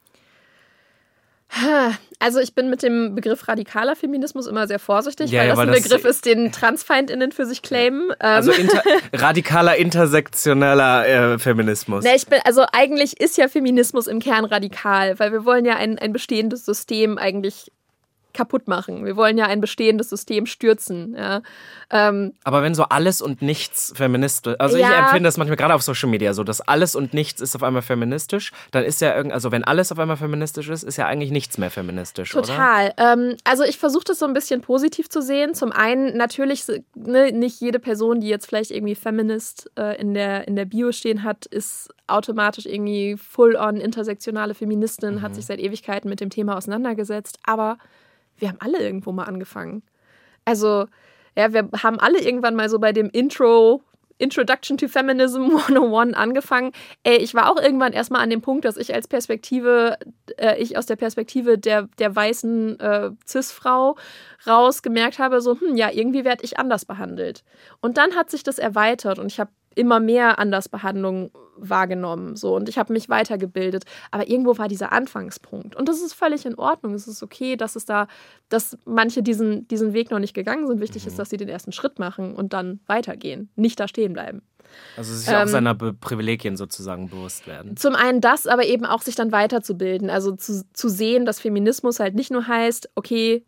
Also ich bin mit dem Begriff radikaler Feminismus immer sehr vorsichtig, ja, weil ja, das weil ein das Begriff ist, den TransfeindInnen für sich claimen. Also inter- radikaler, intersektioneller äh, Feminismus. Ne, ich bin, also eigentlich ist ja Feminismus im Kern radikal, weil wir wollen ja ein, ein bestehendes System eigentlich kaputt machen. Wir wollen ja ein bestehendes System stürzen. Ja. Ähm, Aber wenn so alles und nichts feministisch, also ja. Ich empfinde das manchmal gerade auf Social Media so, dass alles und nichts ist auf einmal feministisch, dann ist ja irgend, also wenn alles auf einmal feministisch ist, ist ja eigentlich nichts mehr feministisch, total. Oder? Ähm, also ich versuche das so ein bisschen positiv zu sehen. Zum einen natürlich, ne, nicht jede Person, die jetzt vielleicht irgendwie Feminist äh, in der, in der Bio stehen hat, ist automatisch irgendwie full-on intersektionale Feministin, mhm. hat sich seit Ewigkeiten mit dem Thema auseinandergesetzt, aber wir haben alle irgendwo mal angefangen. Also Ja, wir haben alle irgendwann mal so bei dem Intro, Introduction to Feminism hundertundeins angefangen. Ey, ich war auch irgendwann erstmal an dem Punkt, dass ich als Perspektive, äh, ich aus der Perspektive der, der weißen äh, Cis-Frau raus gemerkt habe, so, hm, ja, irgendwie werde ich anders behandelt. Und dann hat sich das erweitert und ich habe immer mehr Andersbehandlung wahrgenommen. So, und ich habe mich weitergebildet. Aber irgendwo war dieser Anfangspunkt. Und das ist völlig in Ordnung. Es ist okay, dass es da, dass manche diesen, diesen Weg noch nicht gegangen sind. Wichtig mhm. ist, dass sie den ersten Schritt machen und dann weitergehen. Nicht da stehen bleiben. Also sich ähm, auch seiner Be- Privilegien sozusagen bewusst werden. Zum einen das, aber eben auch sich dann weiterzubilden. Also zu, zu sehen, dass Feminismus halt nicht nur heißt, okay,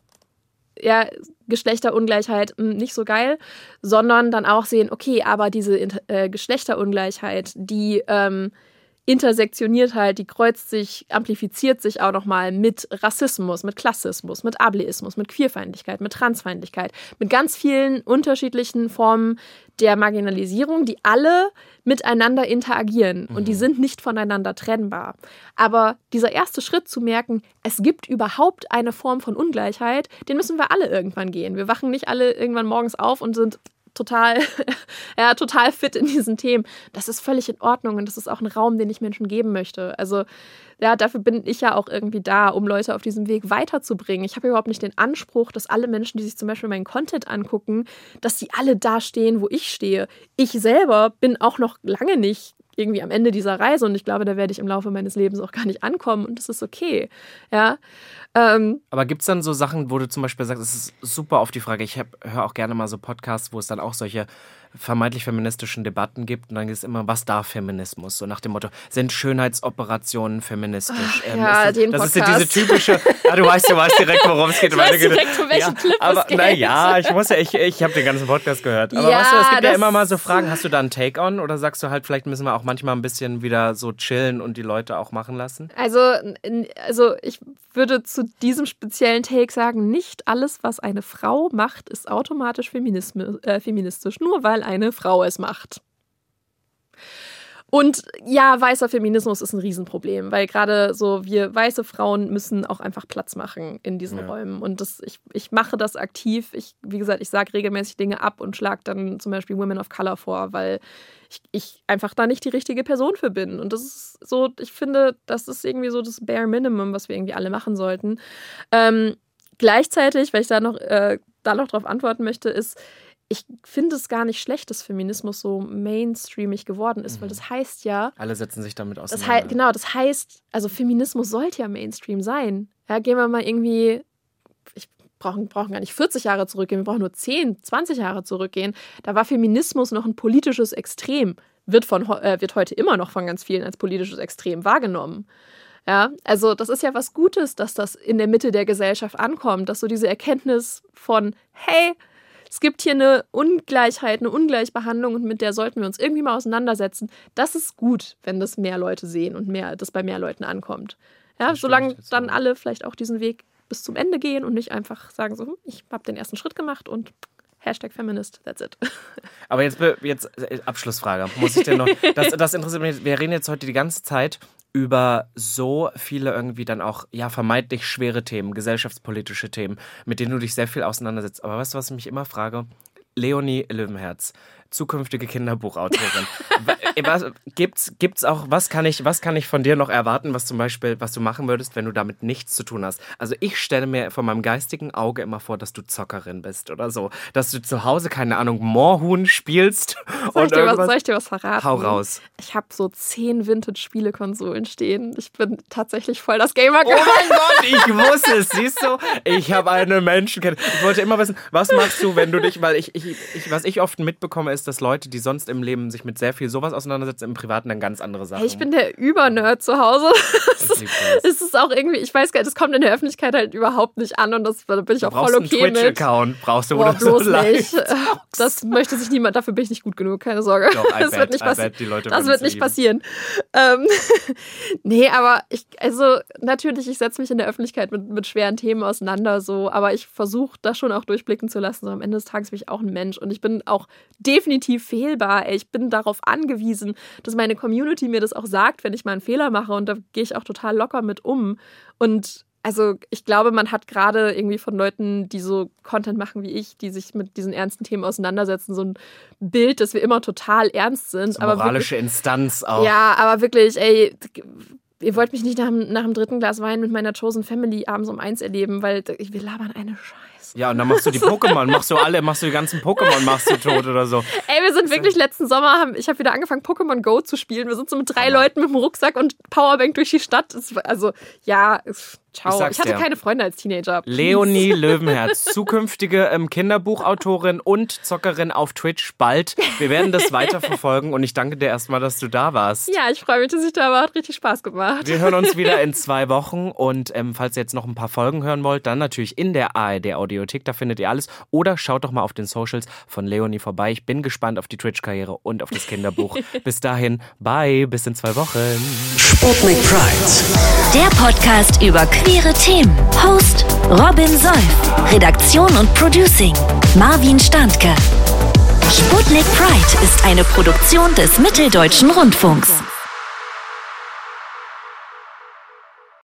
ja, Geschlechterungleichheit nicht so geil, sondern dann auch sehen, okay, aber diese äh, Geschlechterungleichheit, die ähm, intersektioniert halt, die kreuzt sich, amplifiziert sich auch nochmal mit Rassismus, mit Klassismus, mit Ableismus, mit Queerfeindlichkeit, mit Transfeindlichkeit, mit ganz vielen unterschiedlichen Formen der Marginalisierung, die alle miteinander interagieren und die sind nicht voneinander trennbar. Aber dieser erste Schritt zu merken, es gibt überhaupt eine Form von Ungleichheit, den müssen wir alle irgendwann gehen. Wir wachen nicht alle irgendwann morgens auf und sind total, ja, total fit in diesen Themen. Das ist völlig in Ordnung und das ist auch ein Raum, den ich Menschen geben möchte. Also ja, dafür bin ich ja auch irgendwie da, um Leute auf diesem Weg weiterzubringen. Ich habe überhaupt nicht den Anspruch, dass alle Menschen, die sich zum Beispiel meinen Content angucken, dass sie alle da stehen, wo ich stehe. Ich selber bin auch noch lange nicht irgendwie am Ende dieser Reise und ich glaube, da werde ich im Laufe meines Lebens auch gar nicht ankommen und das ist okay. Ja. Ähm, Aber gibt es dann so Sachen, wo du zum Beispiel sagst, es ist super auf die Frage, ich höre auch gerne mal so Podcasts, wo es dann auch solche vermeintlich feministischen Debatten gibt und dann ist immer, was darf Feminismus? So nach dem Motto, sind Schönheitsoperationen feministisch? Ähm, ja, ist das, den das Podcast. ist ja diese typische, ja, du weißt, du weißt direkt, worum es geht. Ich weiß direkt, um welchen ja, Clip aber, es geht. Naja, ich muss ja, ich, ich habe den ganzen Podcast gehört. Aber ja, weißt du, es gibt ja immer mal so Fragen, hast du da einen Take-on oder sagst du halt, vielleicht müssen wir auch manchmal ein bisschen wieder so chillen und die Leute auch machen lassen? Also, also ich würde zu diesem speziellen Take sagen, nicht alles, was eine Frau macht, ist automatisch Feminismus, äh, feministisch, nur weil eine Frau es macht. Und ja, weißer Feminismus ist ein Riesenproblem, weil gerade so wir weiße Frauen müssen auch einfach Platz machen in diesen ja. Räumen. Und das, ich, ich mache das aktiv. Ich, wie gesagt, ich sage regelmäßig Dinge ab und schlage dann zum Beispiel Women of Color vor, weil ich, ich einfach da nicht die richtige Person für bin. Und das ist so, ich finde, das ist irgendwie so das Bare Minimum, was wir irgendwie alle machen sollten. Ähm, gleichzeitig, weil ich da noch, äh, da noch drauf antworten möchte, ist, ich finde es gar nicht schlecht, dass Feminismus so mainstreamig geworden ist, mhm. weil das heißt ja... Alle setzen sich damit auseinander. Das he- genau, das heißt, also Feminismus sollte ja Mainstream sein. Ja, gehen wir mal irgendwie, ich brauchen brauchen gar nicht vierzig Jahre zurückgehen, wir brauchen nur zehn, zwanzig Jahre zurückgehen. Da war Feminismus noch ein politisches Extrem, wird, von, äh, wird heute immer noch von ganz vielen als politisches Extrem wahrgenommen. Ja, also das ist ja was Gutes, dass das in der Mitte der Gesellschaft ankommt, dass so diese Erkenntnis von, hey, es gibt hier eine Ungleichheit, eine Ungleichbehandlung und mit der sollten wir uns irgendwie mal auseinandersetzen. Das ist gut, wenn das mehr Leute sehen und mehr, das bei mehr Leuten ankommt. Ja, das solange dann auch. Alle vielleicht auch diesen Weg bis zum Ende gehen und nicht einfach sagen so, ich habe den ersten Schritt gemacht und Hashtag Feminist, that's it. Aber jetzt, jetzt Abschlussfrage, muss ich dir noch, das, das interessiert mich, wir reden jetzt heute die ganze Zeit über so viele irgendwie dann auch, ja, vermeintlich schwere Themen, gesellschaftspolitische Themen, mit denen du dich sehr viel auseinandersetzt. Aber weißt du, was ich mich immer frage? Leonie Löwenherz, zukünftige Kinderbuchautorin. was, gibt's, gibt's auch, was kann ich, was kann ich von dir noch erwarten, was zum Beispiel, was du machen würdest, wenn du damit nichts zu tun hast? Also ich stelle mir von meinem geistigen Auge immer vor, dass du Zockerin bist oder so. Dass du zu Hause, keine Ahnung, Moorhuhn spielst. Soll, und ich, dir was, soll ich dir was verraten? Hau raus. Ich habe so zehn Vintage-Spielekonsolen stehen. Ich bin tatsächlich voll das Gamer-Girl. Oh mein Gott, ich wusste es, siehst du? Ich habe eine Menschenkette. Ich wollte immer wissen, was machst du, wenn du dich, weil ich, ich, ich was ich oft mitbekomme, ist, dass Leute, die sonst im Leben sich mit sehr viel sowas auseinandersetzen, im Privaten dann ganz andere Sachen. Hey, ich bin der Über-Nerd zu Hause. Es ist auch irgendwie, ich weiß gar nicht, das kommt in der Öffentlichkeit halt überhaupt nicht an und das, da bin ich du auch voll okay mit. Du brauchst einen Twitch-Account, brauchst du, wo Boah, du so live nicht. Das möchte sich niemand, dafür bin ich nicht gut genug, keine Sorge. Doch, das bet, wird nicht, passi- bet, die Leute das wird nicht lieben. passieren. Ähm, nee, aber ich, also natürlich, ich setze mich in der Öffentlichkeit mit, mit schweren Themen auseinander, so, aber ich versuche das schon auch durchblicken zu lassen. So, am Ende des Tages bin ich auch ein Mensch und ich bin auch definitiv fehlbar. Ey. Ich bin darauf angewiesen, dass meine Community mir das auch sagt, wenn ich mal einen Fehler mache und da gehe ich auch total locker mit um. Und also ich glaube, man hat gerade irgendwie von Leuten, die so Content machen wie ich, die sich mit diesen ernsten Themen auseinandersetzen, so ein Bild, dass wir immer total ernst sind. So aber moralische wirklich, Instanz auch. Ja, aber wirklich, ey, ihr wollt mich nicht nach, nach dem dritten Glas Wein mit meiner Chosen Family abends um eins erleben, weil wir labern eine Scheiße. Ja, und dann machst du die Pokémon, machst du alle, machst du die ganzen Pokémon, machst du tot oder so. Ey, wir sind wirklich letzten Sommer, haben, ich habe wieder angefangen, Pokémon Go zu spielen. Wir sind so mit drei oh. Leuten mit dem Rucksack und Powerbank durch die Stadt. Das war, also, ja, ciao. Ich, ich hatte dir. keine Freunde als Teenager. Please. Leonie Löwenherz, zukünftige ähm, Kinderbuchautorin und Zockerin auf Twitch bald. Wir werden das weiterverfolgen und ich danke dir erstmal, dass du da warst. Ja, ich freue mich, dass ich da war. Hat richtig Spaß gemacht. Wir hören uns wieder in zwei Wochen und ähm, falls ihr jetzt noch ein paar Folgen hören wollt, dann natürlich in der A R D-Audiothek, da findet ihr alles. Oder schaut doch mal auf den Socials von Leonie vorbei. Ich bin gespannt auf die Twitch-Karriere und auf das Kinderbuch. Bis dahin, bye, bis in zwei Wochen. Sputnik Pride. Der Podcast über queere Themen. Host Robin Solf. Redaktion und Producing Marvin Standke. Sputnik Pride ist eine Produktion des Mitteldeutschen Rundfunks.